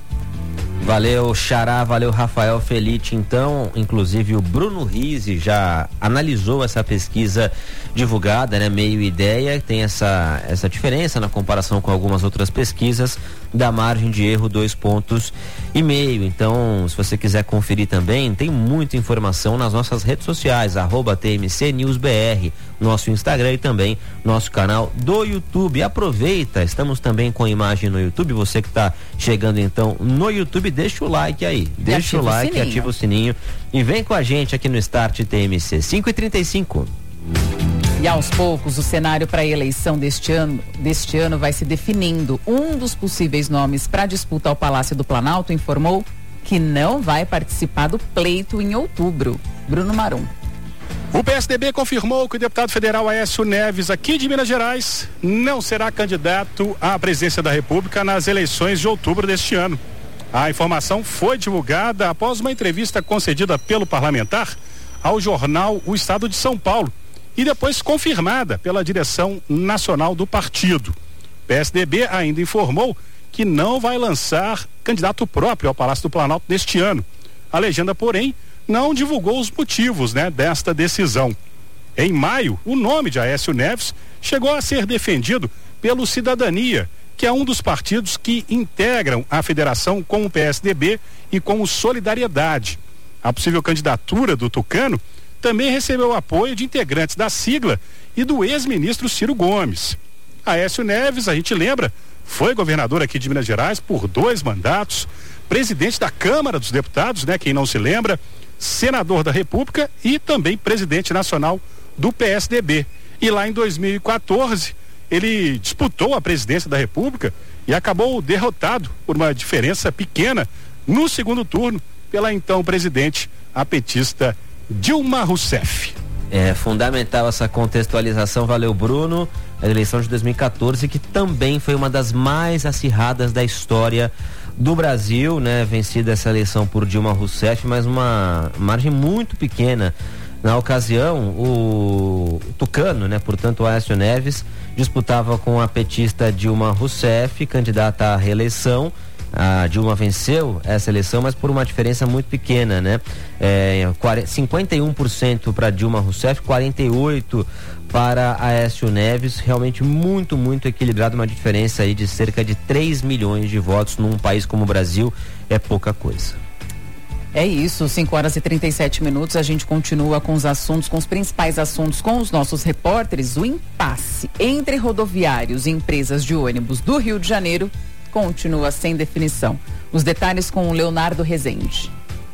Valeu, Xará, valeu, Rafael Felitti. Então, inclusive o Bruno Rizzi já analisou essa pesquisa divulgada, né? Meio Ideia, tem essa, essa diferença na comparação com algumas outras pesquisas da margem de erro dois pontos e meio. Então, se você quiser conferir também, tem muita informação nas nossas redes sociais, arroba T M C News B R, nosso Instagram e também nosso canal do YouTube. Aproveita, estamos também com imagem no YouTube, você que está chegando então no YouTube, deixa o like aí, deixa o like, ativa o sininho e vem com a gente aqui no Start T M C. cinco e trinta e cinco. E aos poucos o cenário para a eleição deste ano, deste ano vai se definindo. Um dos possíveis nomes para disputa ao Palácio do Planalto informou que não vai participar do pleito em outubro. Bruno Marum. O P S D B confirmou que o deputado federal Aécio Neves, aqui de Minas Gerais, não será candidato à presidência da República nas eleições de outubro deste ano. A informação foi divulgada após uma entrevista concedida pelo parlamentar ao jornal O Estado de São Paulo e depois confirmada pela direção nacional do partido. O P S D B ainda informou que não vai lançar candidato próprio ao Palácio do Planalto neste ano. A legenda, porém, não divulgou os motivos, né, desta decisão. Em maio, o nome de Aécio Neves chegou a ser defendido pelo Cidadania, que é um dos partidos que integram a federação com o P S D B e com o Solidariedade. A possível candidatura do tucano também recebeu apoio de integrantes da sigla e do ex-ministro Ciro Gomes. Aécio Neves, a gente lembra, foi governador aqui de Minas Gerais por dois mandatos, presidente da Câmara dos Deputados, né? Quem não se lembra, senador da República e também presidente nacional do P S D B. E lá em dois mil e quatorze, ele disputou a presidência da República e acabou derrotado por uma diferença pequena no segundo turno pela então presidente, a petista Dilma Rousseff. É fundamental essa contextualização, valeu Bruno. A eleição de dois mil e quatorze, que também foi uma das mais acirradas da história do Brasil, né? Vencida essa eleição por Dilma Rousseff, mas uma margem muito pequena. Na ocasião, o tucano, né? Portanto, o Aécio Neves disputava com a petista Dilma Rousseff, candidata à reeleição. A Dilma venceu essa eleição, mas por uma diferença muito pequena, né? É, cinquenta e um por cento para Dilma Rousseff, quarenta e oito por cento para Aécio Neves, realmente muito, muito equilibrado, uma diferença aí de cerca de três milhões de votos num país como o Brasil, é pouca coisa. É isso, cinco horas e trinta e sete minutos, a gente continua com os assuntos, com os principais assuntos com os nossos repórteres. O impasse entre rodoviários e empresas de ônibus do Rio de Janeiro continua sem definição. Os detalhes com o Leonardo Rezende.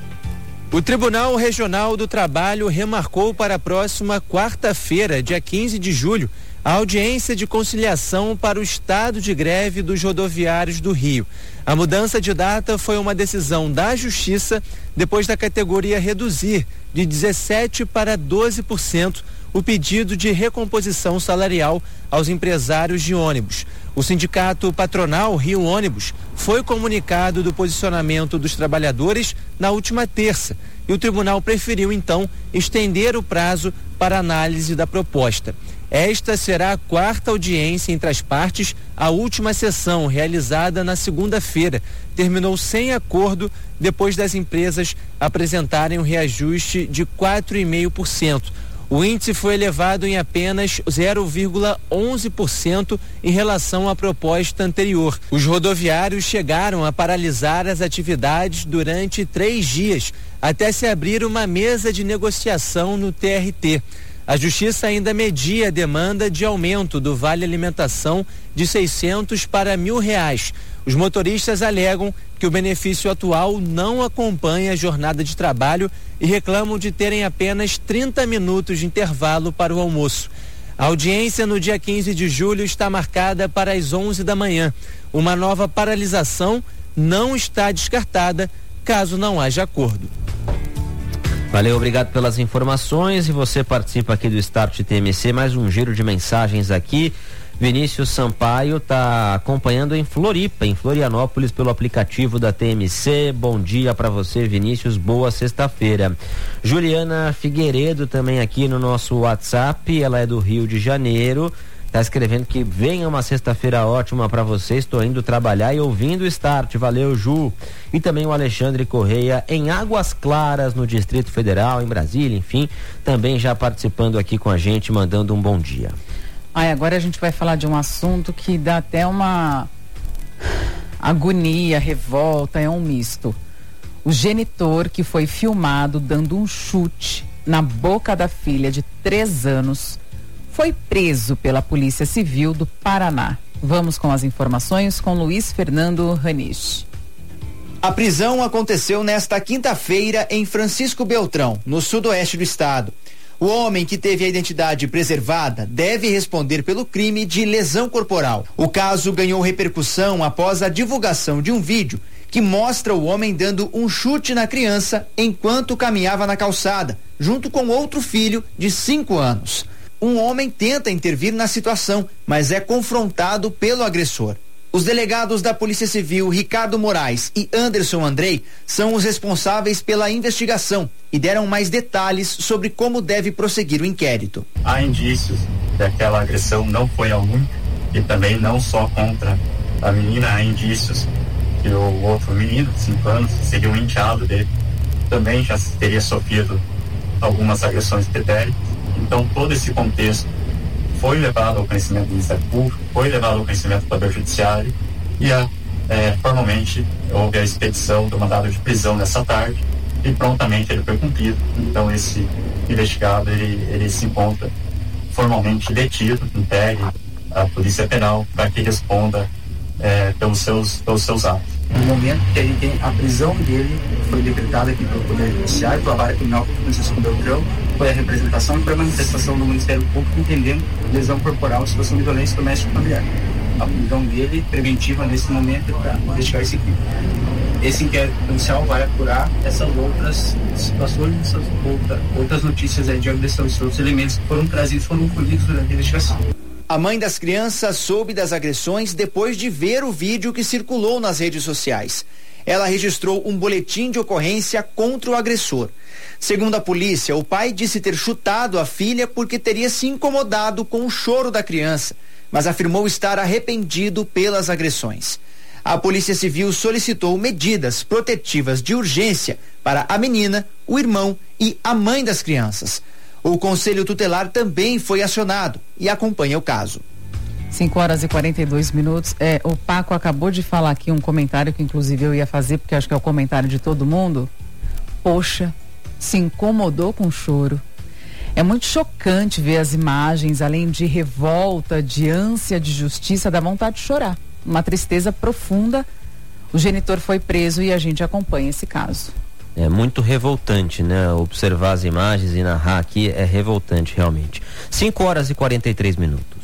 O Tribunal Regional do Trabalho remarcou para a próxima quarta-feira, dia quinze de julho, a audiência de conciliação para o estado de greve dos rodoviários do Rio. A mudança de data foi uma decisão da Justiça depois da categoria reduzir de dezessete para doze por cento o pedido de recomposição salarial aos empresários de ônibus. O sindicato patronal Rio Ônibus foi comunicado do posicionamento dos trabalhadores na última terça e o tribunal preferiu então estender o prazo para análise da proposta. Esta será a quarta audiência entre as partes. A última sessão, realizada na segunda-feira, terminou sem acordo depois das empresas apresentarem um reajuste de quatro vírgula cinco por cento. O índice foi elevado em apenas zero vírgula onze por cento em relação à proposta anterior. Os rodoviários chegaram a paralisar as atividades durante três dias, até se abrir uma mesa de negociação no T R T. A Justiça ainda media a demanda de aumento do Vale Alimentação de seiscentos para mil reais. Os motoristas alegam que o benefício atual não acompanha a jornada de trabalho e reclamam de terem apenas trinta minutos de intervalo para o almoço. A audiência no dia quinze de julho está marcada para as onze da manhã. Uma nova paralisação não está descartada caso não haja acordo. Valeu, obrigado pelas informações. E você participa aqui do Start T M C, mais um giro de mensagens aqui. Vinícius Sampaio está acompanhando em Floripa, em Florianópolis, pelo aplicativo da T M C. Bom dia para você, Vinícius, boa sexta-feira. Juliana Figueiredo também aqui no nosso WhatsApp, ela é do Rio de Janeiro, está escrevendo que venha uma sexta-feira ótima para você, estou indo trabalhar e ouvindo o Start, valeu, Ju. E também o Alexandre Correia em Águas Claras, no Distrito Federal, em Brasília, enfim, também já participando aqui com a gente, mandando um bom dia. Ai, agora a gente vai falar de um assunto que dá até uma agonia, revolta, é um misto. O genitor que foi filmado dando um chute na boca da filha de três anos foi preso pela Polícia Civil do Paraná. Vamos com as informações com Luiz Fernando Ranich. A prisão aconteceu nesta quinta-feira em Francisco Beltrão, no sudoeste do estado. O homem, que teve a identidade preservada, deve responder pelo crime de lesão corporal. O caso ganhou repercussão após a divulgação de um vídeo que mostra o homem dando um chute na criança enquanto caminhava na calçada, junto com outro filho de cinco anos. Um homem tenta intervir na situação, mas é confrontado pelo agressor. Os delegados da Polícia Civil, Ricardo Moraes e Anderson Andrei, são os responsáveis pela investigação e deram mais detalhes sobre como deve prosseguir o inquérito. Há indícios que aquela agressão não foi a única e também não só contra a menina, há indícios que o outro menino, de cinco anos, que seria um enteado dele, também já teria sofrido algumas agressões pretéritas. Então, todo esse contexto foi levado ao conhecimento do Ministério Público, foi levado ao conhecimento do Poder Judiciário e a, é, formalmente houve a expedição do mandado de prisão nessa tarde e prontamente ele foi cumprido. Então esse investigado ele, ele se encontra formalmente detido, entregue à Polícia Penal para que responda é, pelos seus pelos seus atos. No momento que ele tem a prisão dele foi decretada aqui pelo Poder Judiciário, pela Vara Criminal Francisco Beltrão, foi a representação e foi a manifestação do Ministério Público entendendo lesão corporal, situação de violência doméstica familiar. A prisão dele preventiva nesse momento para investigar esse crime. Esse inquérito policial vai apurar essas outras situações, essas outra, outras notícias aí de agressão, esses outros elementos que foram trazidos, foram colhidos durante a investigação. A mãe das crianças soube das agressões depois de ver o vídeo que circulou nas redes sociais. Ela registrou um boletim de ocorrência contra o agressor. Segundo a polícia, o pai disse ter chutado a filha porque teria se incomodado com o choro da criança, mas afirmou estar arrependido pelas agressões. A Polícia Civil solicitou medidas protetivas de urgência para a menina, o irmão e a mãe das crianças. O Conselho Tutelar também foi acionado e acompanha o caso. cinco horas e quarenta e dois minutos. É, o Paco acabou de falar aqui um comentário que inclusive eu ia fazer, porque acho que é o comentário de todo mundo. Poxa, se incomodou com o choro. É muito chocante ver as imagens, além de revolta, de ânsia de justiça, dá vontade de chorar. Uma tristeza profunda. O genitor foi preso e a gente acompanha esse caso. É muito revoltante, né? Observar as imagens e narrar aqui é revoltante, realmente. cinco horas e quarenta e três minutos.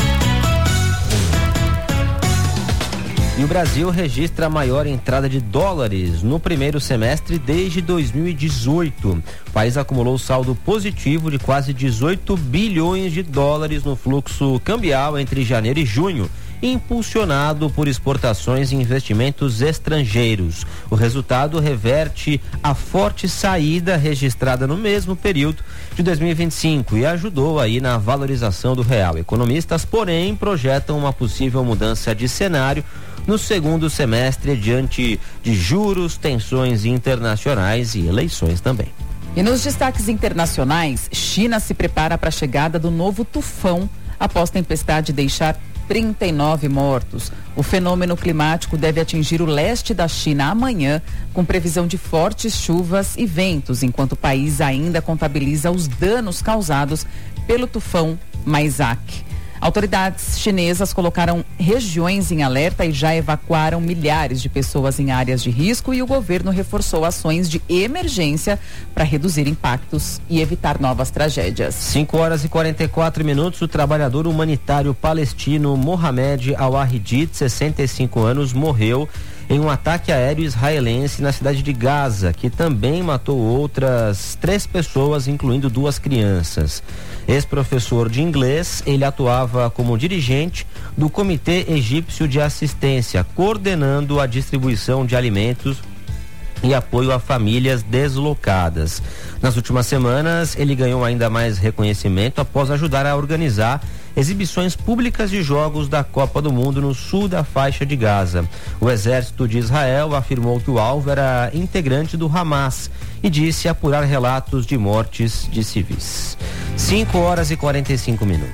E o Brasil registra a maior entrada de dólares no primeiro semestre desde dois mil e dezoito. O país acumulou saldo positivo de quase dezoito bilhões de dólares no fluxo cambial entre janeiro e junho, impulsionado por exportações e investimentos estrangeiros. O resultado reverte a forte saída registrada no mesmo período de dois mil e vinte e cinco e ajudou aí na valorização do real. Economistas, porém, projetam uma possível mudança de cenário no segundo semestre diante de juros, tensões internacionais e eleições também. E nos destaques internacionais, China se prepara para a chegada do novo tufão após tempestade deixar trinta e nove mortos. O fenômeno climático deve atingir o leste da China amanhã, com previsão de fortes chuvas e ventos, enquanto o país ainda contabiliza os danos causados pelo tufão Maisak. Autoridades chinesas colocaram regiões em alerta e já evacuaram milhares de pessoas em áreas de risco, e o governo reforçou ações de emergência para reduzir impactos e evitar novas tragédias. cinco horas e quarenta e quatro minutos. O trabalhador humanitário palestino Mohamed Al-Wahidi, de sessenta e cinco anos, morreu em um ataque aéreo israelense na cidade de Gaza, que também matou outras três pessoas, incluindo duas crianças. Ex-professor de inglês, ele atuava como dirigente do Comitê Egípcio de Assistência, coordenando a distribuição de alimentos e apoio a famílias deslocadas. Nas últimas semanas, ele ganhou ainda mais reconhecimento após ajudar a organizar exibições públicas de jogos da Copa do Mundo no sul da faixa de Gaza. O exército de Israel afirmou que o alvo era integrante do Hamas e disse apurar relatos de mortes de civis. cinco horas e quarenta e cinco minutos.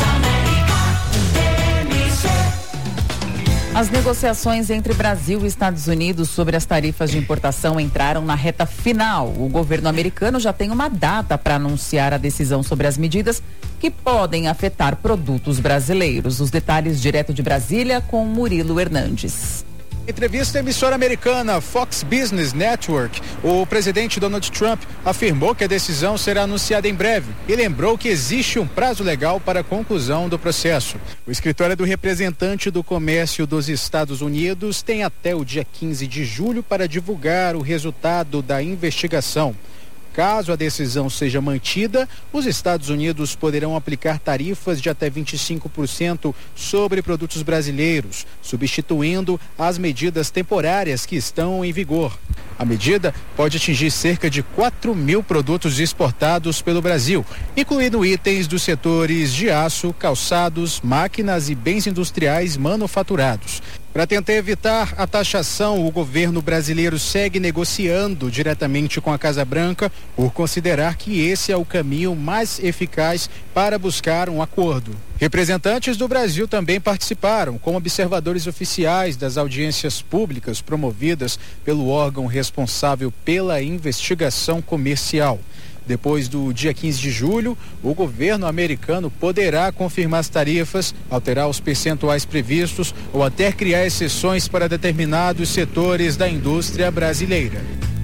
As negociações entre Brasil e Estados Unidos sobre as tarifas de importação entraram na reta final. O governo americano já tem uma data para anunciar a decisão sobre as medidas que podem afetar produtos brasileiros. Os detalhes direto de Brasília com Murilo Hernandes. Entrevista à emissora americana Fox Business Network, o presidente Donald Trump afirmou que a decisão será anunciada em breve e lembrou que existe um prazo legal para a conclusão do processo. O escritório do representante do comércio dos Estados Unidos tem até o dia quinze de julho para divulgar o resultado da investigação. Caso a decisão seja mantida, os Estados Unidos poderão aplicar tarifas de até vinte e cinco por cento sobre produtos brasileiros, substituindo as medidas temporárias que estão em vigor. A medida pode atingir cerca de quatro mil produtos exportados pelo Brasil, incluindo itens dos setores de aço, calçados, máquinas e bens industriais manufaturados. Para tentar evitar a taxação, o governo brasileiro segue negociando diretamente com a Casa Branca por considerar que esse é o caminho mais eficaz para buscar um acordo. Representantes do Brasil também participaram como observadores oficiais das audiências públicas promovidas pelo órgão responsável pela investigação comercial. Depois do dia quinze de julho, o governo americano poderá confirmar as tarifas, alterar os percentuais previstos ou até criar exceções para determinados setores da indústria brasileira.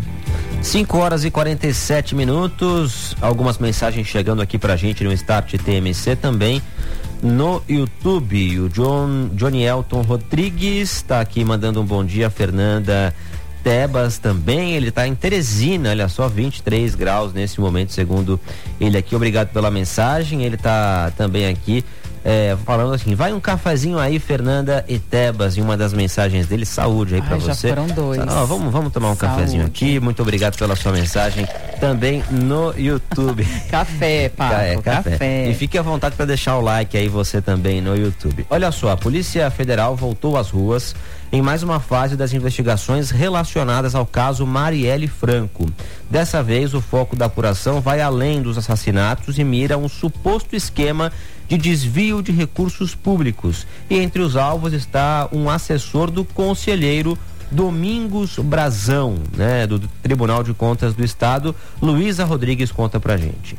cinco horas e quarenta e sete minutos. Algumas mensagens chegando aqui pra gente no Start T M C também. No YouTube, o John, Johnny Elton Rodrigues está aqui mandando um bom dia. Fernanda Tebas também, ele está em Teresina, olha só, vinte e três graus nesse momento, segundo ele aqui. Obrigado pela mensagem. Ele está também aqui É, falando assim, vai um cafezinho aí, Fernanda e Tebas, em uma das mensagens dele, saúde aí pra Ai, já você. foram dois. Ah, vamos, vamos tomar um Saúde. cafezinho aqui, muito obrigado pela sua mensagem, também no YouTube. Café, Paco, é, café. café. E fique à vontade para deixar o like aí, você também no YouTube. Olha só, a Polícia Federal voltou às ruas em mais uma fase das investigações relacionadas ao caso Marielle Franco. Dessa vez, o foco da apuração vai além dos assassinatos e mira um suposto esquema de desvio de recursos públicos. E entre os alvos está um assessor do conselheiro Domingos Brazão, né, do Tribunal de Contas do Estado. Luísa Rodrigues conta pra gente.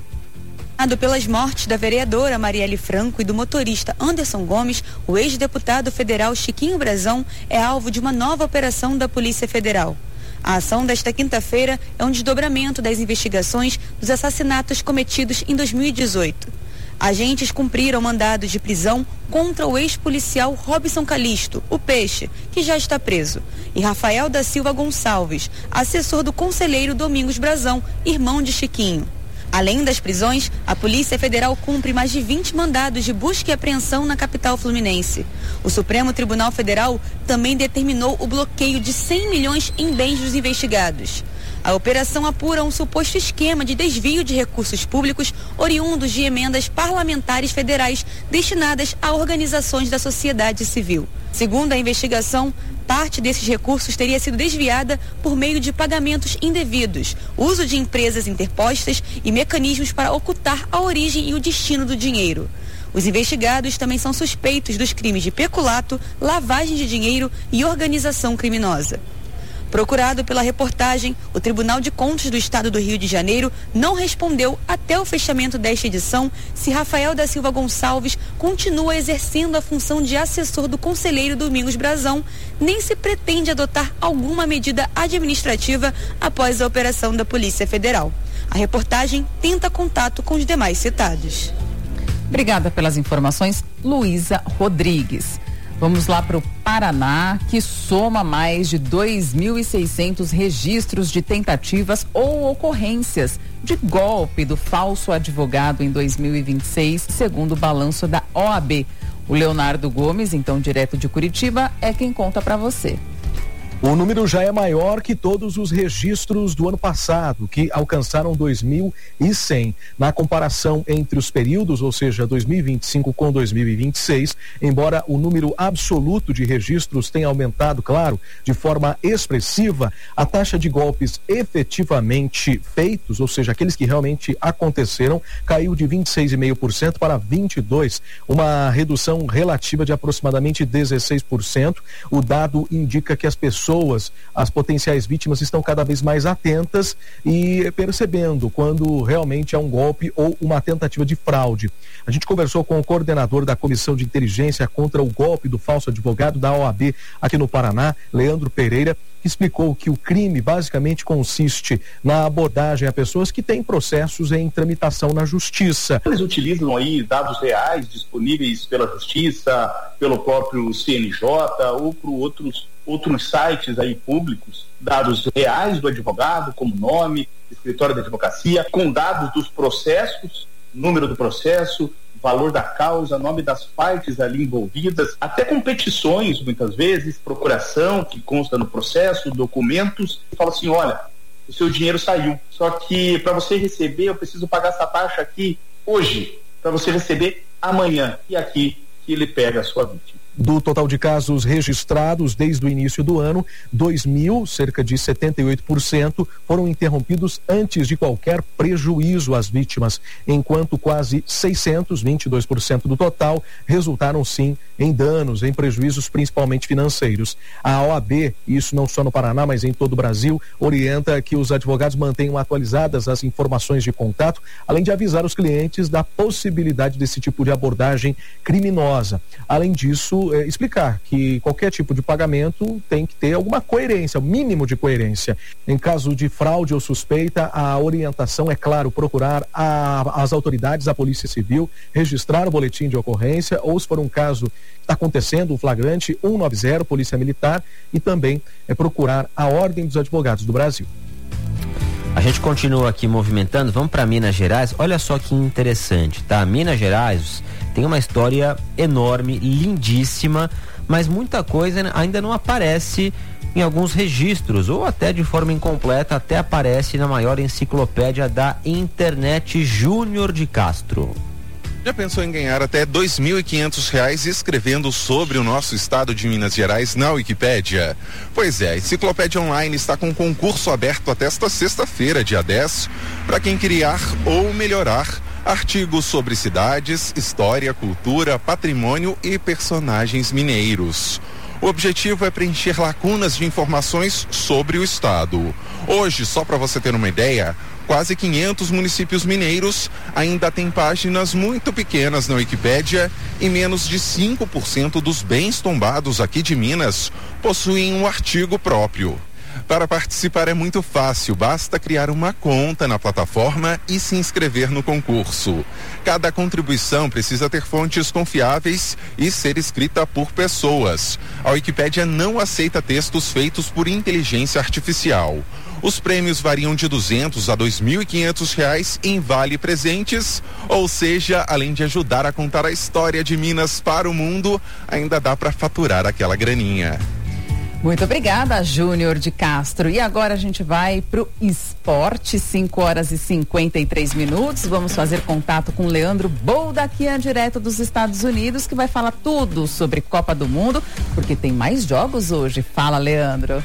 Pelas mortes da vereadora Marielle Franco e do motorista Anderson Gomes, o ex-deputado federal Chiquinho Brazão é alvo de uma nova operação da Polícia Federal. A ação desta quinta-feira é um desdobramento das investigações dos assassinatos cometidos em dois mil e dezoito. Agentes cumpriram mandados de prisão contra o ex-policial Robson Calixto, o Peixe, que já está preso, e Rafael da Silva Gonçalves, assessor do conselheiro Domingos Brazão, irmão de Chiquinho. Além das prisões, a Polícia Federal cumpre mais de vinte mandados de busca e apreensão na capital fluminense. O Supremo Tribunal Federal também determinou o bloqueio de cem milhões em bens dos investigados. A operação apura um suposto esquema de desvio de recursos públicos oriundos de emendas parlamentares federais destinadas a organizações da sociedade civil. Segundo a investigação, parte desses recursos teria sido desviada por meio de pagamentos indevidos, uso de empresas interpostas e mecanismos para ocultar a origem e o destino do dinheiro. Os investigados também são suspeitos dos crimes de peculato, lavagem de dinheiro e organização criminosa. Procurado pela reportagem, o Tribunal de Contas do Estado do Rio de Janeiro não respondeu até o fechamento desta edição se Rafael da Silva Gonçalves continua exercendo a função de assessor do conselheiro Domingos Brazão, nem se pretende adotar alguma medida administrativa após a operação da Polícia Federal. A reportagem tenta contato com os demais citados. Obrigada pelas informações, Luísa Rodrigues. Vamos lá para o Paraná, que soma mais de dois mil e seiscentos registros de tentativas ou ocorrências de golpe do falso advogado em dois mil e vinte e seis, segundo o balanço da O A B. O Leonardo Gomes, então direto de Curitiba, é quem conta para você. O número já é maior que todos os registros do ano passado, que alcançaram dois mil e cem. Na comparação entre os períodos, ou seja, dois mil e vinte e cinco com dois mil e vinte e seis, embora o número absoluto de registros tenha aumentado, claro, de forma expressiva, a taxa de golpes efetivamente feitos, ou seja, aqueles que realmente aconteceram, caiu de vinte e seis vírgula cinco por cento para vinte e dois por cento, uma redução relativa de aproximadamente dezesseis por cento. O dado indica que as pessoas Pessoas, as potenciais vítimas estão cada vez mais atentas e percebendo quando realmente é um golpe ou uma tentativa de fraude. A gente conversou com o coordenador da Comissão de Inteligência contra o Golpe do Falso Advogado da O A B aqui no Paraná, Leandro Pereira, que explicou que o crime basicamente consiste na abordagem a pessoas que têm processos em tramitação na justiça. Eles utilizam aí dados reais disponíveis pela justiça, pelo próprio C N J ou por outros outros sites aí públicos, dados reais do advogado, como nome, escritório de advocacia, com dados dos processos, número do processo, valor da causa, nome das partes ali envolvidas, até com petições, muitas vezes, procuração que consta no processo, documentos, e fala assim, olha, o seu dinheiro saiu, só que para você receber eu preciso pagar essa taxa aqui hoje, para você receber amanhã, e aqui que ele pega a sua vítima. Do total de casos registrados desde o início do ano, dois mil, cerca de setenta e oito por cento, foram interrompidos antes de qualquer prejuízo às vítimas, enquanto quase seiscentos, vinte e dois por cento do total, resultaram sim em danos, em prejuízos principalmente financeiros. A O A B, isso não só no Paraná, mas em todo o Brasil, orienta que os advogados mantenham atualizadas as informações de contato, além de avisar os clientes da possibilidade desse tipo de abordagem criminosa. Além disso, É, explicar que qualquer tipo de pagamento tem que ter alguma coerência, o mínimo de coerência. Em caso de fraude ou suspeita, a orientação é, claro, procurar a, as autoridades, a Polícia Civil, registrar o boletim de ocorrência, ou se for um caso que está acontecendo, o flagrante, cento e noventa, Polícia Militar, e também é procurar a Ordem dos Advogados do Brasil. A gente continua aqui movimentando, vamos para Minas Gerais. Olha só que interessante, tá? Minas Gerais tem uma história enorme, lindíssima, mas muita coisa ainda não aparece em alguns registros, ou até de forma incompleta, até aparece na maior enciclopédia da internet, Júnior de Castro. Já pensou em ganhar até dois mil e quinhentos reais escrevendo sobre o nosso estado de Minas Gerais na Wikipédia? Pois é, a enciclopédia online está com um concurso aberto até esta sexta-feira, dia dez, para quem criar ou melhorar artigos sobre cidades, história, cultura, patrimônio e personagens mineiros. O objetivo é preencher lacunas de informações sobre o estado. Hoje, só para você ter uma ideia, quase quinhentos municípios mineiros ainda têm páginas muito pequenas na Wikipédia e menos de cinco por cento dos bens tombados aqui de Minas possuem um artigo próprio. Para participar é muito fácil, basta criar uma conta na plataforma e se inscrever no concurso. Cada contribuição precisa ter fontes confiáveis e ser escrita por pessoas. A Wikipédia não aceita textos feitos por inteligência artificial. Os prêmios variam de duzentos a dois mil e quinhentos reais em vale presentes, ou seja, além de ajudar a contar a história de Minas para o mundo, ainda dá para faturar aquela graninha. Muito obrigada, Júnior de Castro. E agora a gente vai pro esporte, cinco horas e cinquenta e três minutos. Vamos fazer contato com Leandro Boldaquian, direto dos Estados Unidos, que vai falar tudo sobre Copa do Mundo, porque tem mais jogos hoje. Fala, Leandro.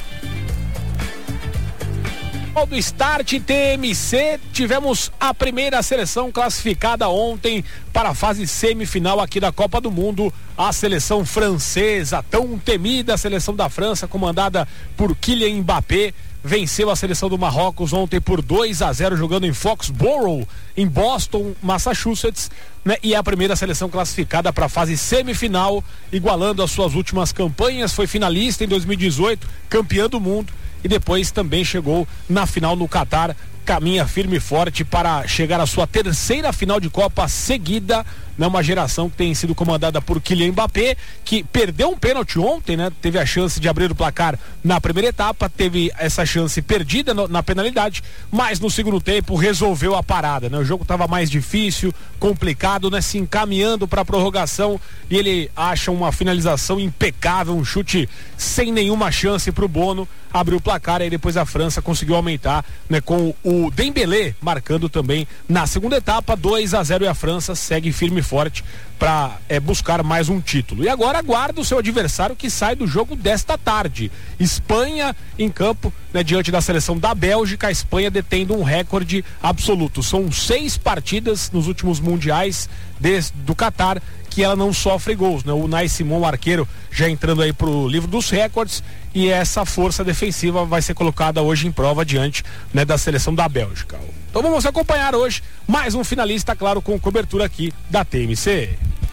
Do Start T M C, tivemos a primeira seleção classificada ontem para a fase semifinal aqui da Copa do Mundo, a seleção francesa, tão temida, a seleção da França, comandada por Kylian Mbappé, venceu a seleção do Marrocos ontem por dois a zero, jogando em Foxborough, em Boston, Massachusetts, né? E é a primeira seleção classificada para a fase semifinal, igualando as suas últimas campanhas, foi finalista em dois mil e dezoito, campeã do mundo, e depois também chegou na final no Catar, caminha firme e forte para chegar à sua terceira final de Copa seguida, né? Uma geração que tem sido comandada por Kylian Mbappé, que perdeu um pênalti ontem, né? Teve a chance de abrir o placar na primeira etapa, teve essa chance perdida no, na penalidade, mas no segundo tempo resolveu a parada, né? O jogo estava mais difícil, complicado, né? Se encaminhando para a prorrogação, e ele acha uma finalização impecável, um chute sem nenhuma chance para o Bono, abriu o placar, e depois a França conseguiu aumentar, né, com o Dembélé marcando também na segunda etapa, dois a zero, e a França segue firme e forte para é, buscar mais um título. E agora aguarda o seu adversário, que sai do jogo desta tarde. Espanha em campo, né, diante da seleção da Bélgica. A Espanha detendo um recorde absoluto. São seis partidas nos últimos mundiais desde do Catar que ela não sofre gols, né? O Unai Simon, o arqueiro, já entrando aí pro livro dos recordes, e essa força defensiva vai ser colocada hoje em prova diante, né, da seleção da Bélgica. Então vamos acompanhar hoje mais um finalista, claro, com cobertura aqui da T M C.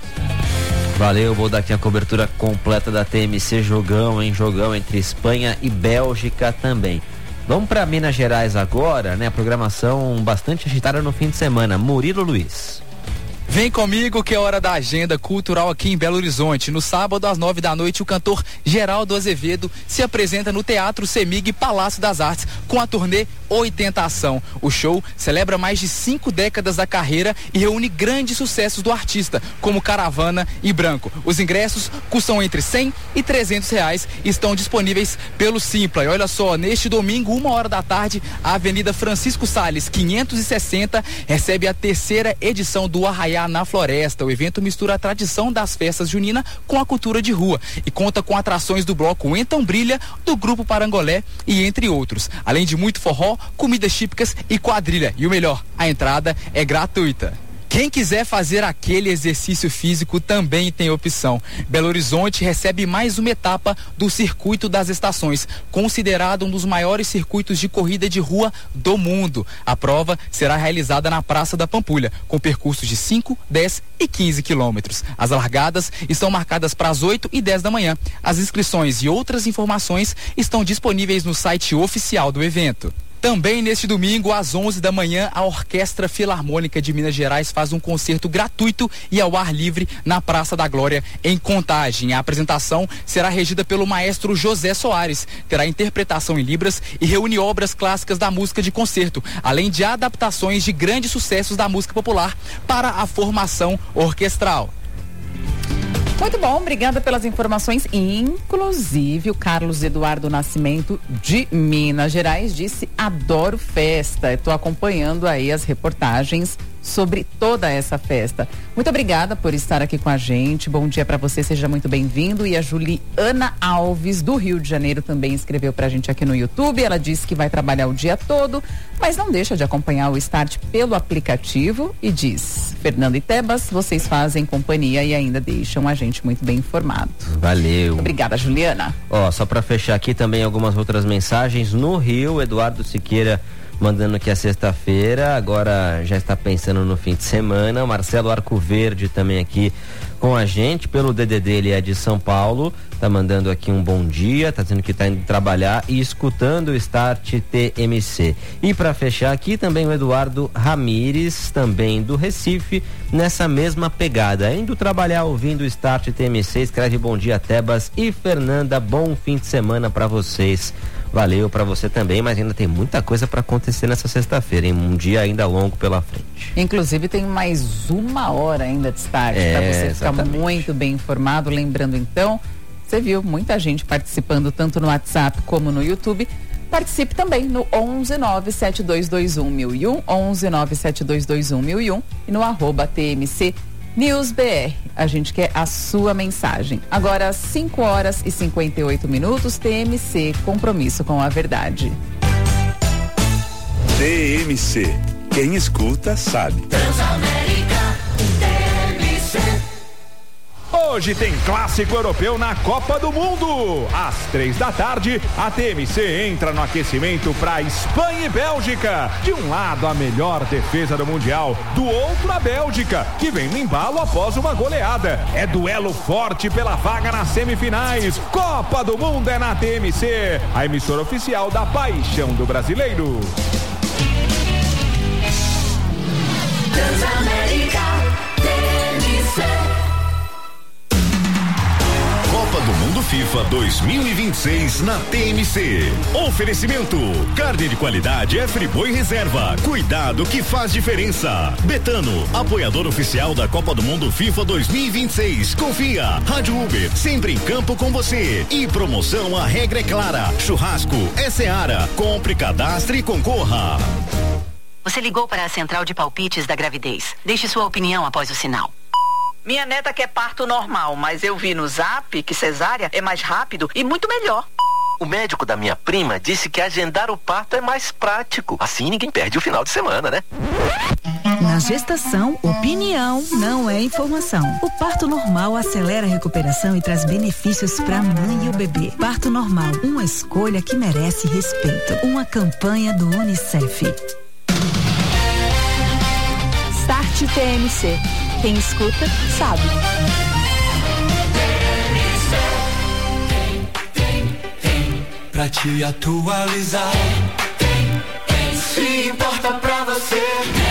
Valeu, vou dar aqui a cobertura completa da T M C. Jogão, hein? Jogão entre Espanha e Bélgica também. Vamos para Minas Gerais agora, né? A programação bastante agitada no fim de semana. Murilo Luiz. Vem comigo que é hora da agenda cultural aqui em Belo Horizonte. No sábado, às nove da noite, o cantor Geraldo Azevedo se apresenta no Teatro Semig Palácio das Artes com a turnê Oitentação. O show celebra mais de cinco décadas da carreira e reúne grandes sucessos do artista, como Caravana e Branco. Os ingressos custam entre cem e trezentos reais e estão disponíveis pelo Simpla. E olha só, neste domingo, uma hora da tarde, a Avenida Francisco Salles, quinhentos e sessenta, recebe a terceira edição do Arraiá na Floresta. O evento mistura a tradição das festas juninas com a cultura de rua e conta com atrações do bloco Então Brilha, do Grupo Parangolé e entre outros. Além de muito forró, comidas típicas e quadrilha. E o melhor, a entrada é gratuita. Quem quiser fazer aquele exercício físico também tem opção. Belo Horizonte recebe mais uma etapa do Circuito das Estações, considerado um dos maiores circuitos de corrida de rua do mundo. A prova será realizada na Praça da Pampulha, com percursos de cinco, dez e quinze quilômetros. As largadas estão marcadas para as oito e dez da manhã. As inscrições e outras informações estão disponíveis no site oficial do evento. Também neste domingo, às onze da manhã, a Orquestra Filarmônica de Minas Gerais faz um concerto gratuito e ao ar livre na Praça da Glória, em Contagem. A apresentação será regida pelo maestro José Soares, terá interpretação em libras e reúne obras clássicas da música de concerto, além de adaptações de grandes sucessos da música popular para a formação orquestral. Muito bom, obrigada pelas informações. Inclusive, o Carlos Eduardo Nascimento, de Minas Gerais, disse: adoro festa. Estou acompanhando aí as reportagens sobre toda essa festa. Muito obrigada por estar aqui com a gente. Bom dia para você, seja muito bem-vindo. E a Juliana Alves, do Rio de Janeiro, também escreveu pra gente aqui no YouTube. Ela disse que vai trabalhar o dia todo, mas não deixa de acompanhar o Start pelo aplicativo e diz: Fernando e Tebas, vocês fazem companhia e ainda deixam a gente muito bem informado. Valeu. Obrigada, Juliana. Ó, só para fechar aqui também algumas outras mensagens. No Rio, Eduardo Siqueira mandando que é sexta-feira, agora já está pensando no fim de semana. Marcelo Arco Verde também aqui com a gente, pelo D D D, ele é de São Paulo, tá mandando aqui um bom dia, tá dizendo que tá indo trabalhar e escutando o Start T M C. E para fechar aqui também o Eduardo Ramires, também do Recife, nessa mesma pegada, indo trabalhar ouvindo o Start T M C, escreve: bom dia, Tebas e Fernanda, bom fim de semana para vocês. Valeu para você também, mas ainda tem muita coisa para acontecer nessa sexta-feira, hein? Um dia ainda longo pela frente. Inclusive tem mais uma hora ainda de start, é, para você exatamente. ficar muito bem informado. Lembrando então, você viu muita gente participando tanto no WhatsApp como no YouTube. Participe também no onze nove sete dois dois um mil e um, onze nove sete dois dois um mil e um e no arroba T M C News B R. A gente quer a sua mensagem. Agora, cinco horas e cinquenta e oito minutos, T M C, compromisso com a verdade. T M C, quem escuta sabe. Transamérica, T M C. Hoje tem clássico europeu na Copa do Mundo. Às três da tarde, a T M C entra no aquecimento para Espanha e Bélgica. De um lado, a melhor defesa do Mundial. Do outro, a Bélgica, que vem no embalo após uma goleada. É duelo forte pela vaga nas semifinais. Copa do Mundo é na T M C, a emissora oficial da paixão do brasileiro. Transamérica, T M C. Copa do Mundo FIFA dois mil e vinte e seis na T M C. Oferecimento: carne de qualidade é Friboi Reserva. Cuidado que faz diferença. Betano, apoiador oficial da Copa do Mundo FIFA dois mil e vinte e seis. Confia. Rádio Uber, sempre em campo com você. E promoção, a regra é clara. Churrasco é Seara. Compre, cadastre e concorra. Você ligou para a central de palpites da gravidez. Deixe sua opinião após o sinal. Minha neta quer parto normal, mas eu vi no Zap que cesárea é mais rápido e muito melhor. O médico da minha prima disse que agendar o parto é mais prático. Assim ninguém perde o final de semana, né? Na gestação, opinião não é informação. O parto normal acelera a recuperação e traz benefícios para a mãe e o bebê. Parto normal, uma escolha que merece respeito. Uma campanha do Unicef. Start T M C. Quem escuta, sabe. Pra te atualizar, se importa pra você.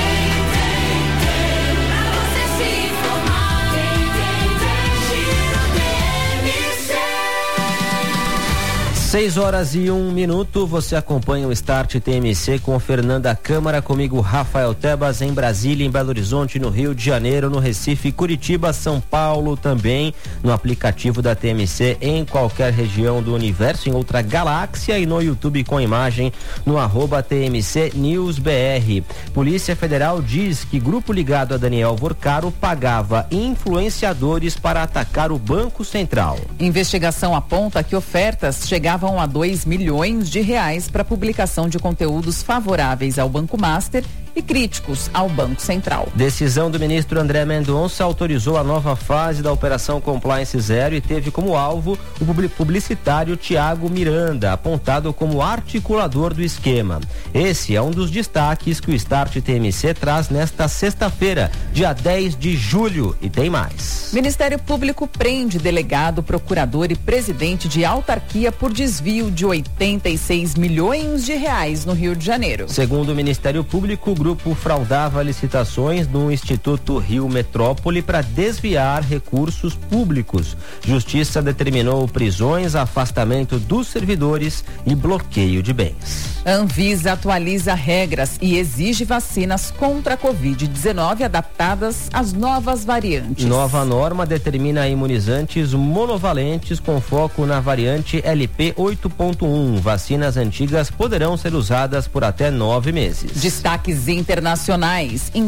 Pra você se informar, Giro T M C. seis horas e um minuto, você acompanha o Start T M C com Fernanda Câmara, comigo Rafael Tebas, em Brasília, em Belo Horizonte, no Rio de Janeiro, no Recife, Curitiba, São Paulo, também no aplicativo da T M C em qualquer região do universo, em outra galáxia, e no YouTube com imagem no arroba T M C News B R. Polícia Federal diz que grupo ligado a Daniel Vorcaro pagava influenciadores para atacar o Banco Central. Investigação aponta que ofertas chegavam a dois milhões de reais para publicação de conteúdos favoráveis ao Banco Master e críticos ao Banco Central. Decisão do ministro André Mendonça autorizou a nova fase da Operação Compliance Zero e teve como alvo o publicitário Tiago Miranda, apontado como articulador do esquema. Esse é um dos destaques que o Start T M C traz nesta sexta-feira, dia dez de julho, e tem mais. Ministério Público prende delegado, procurador e presidente de autarquia por desvio de oitenta e seis milhões de reais no Rio de Janeiro. Segundo o Ministério Público, o grupo fraudava licitações no Instituto Rio Metrópole para desviar recursos públicos. Justiça determinou prisões, afastamento dos servidores e bloqueio de bens. Anvisa atualiza regras e exige vacinas contra a covid dezenove adaptadas às novas variantes. Nova norma determina imunizantes monovalentes com foco na variante L P oito ponto um. Vacinas antigas poderão ser usadas por até nove meses. Destaques internacionais.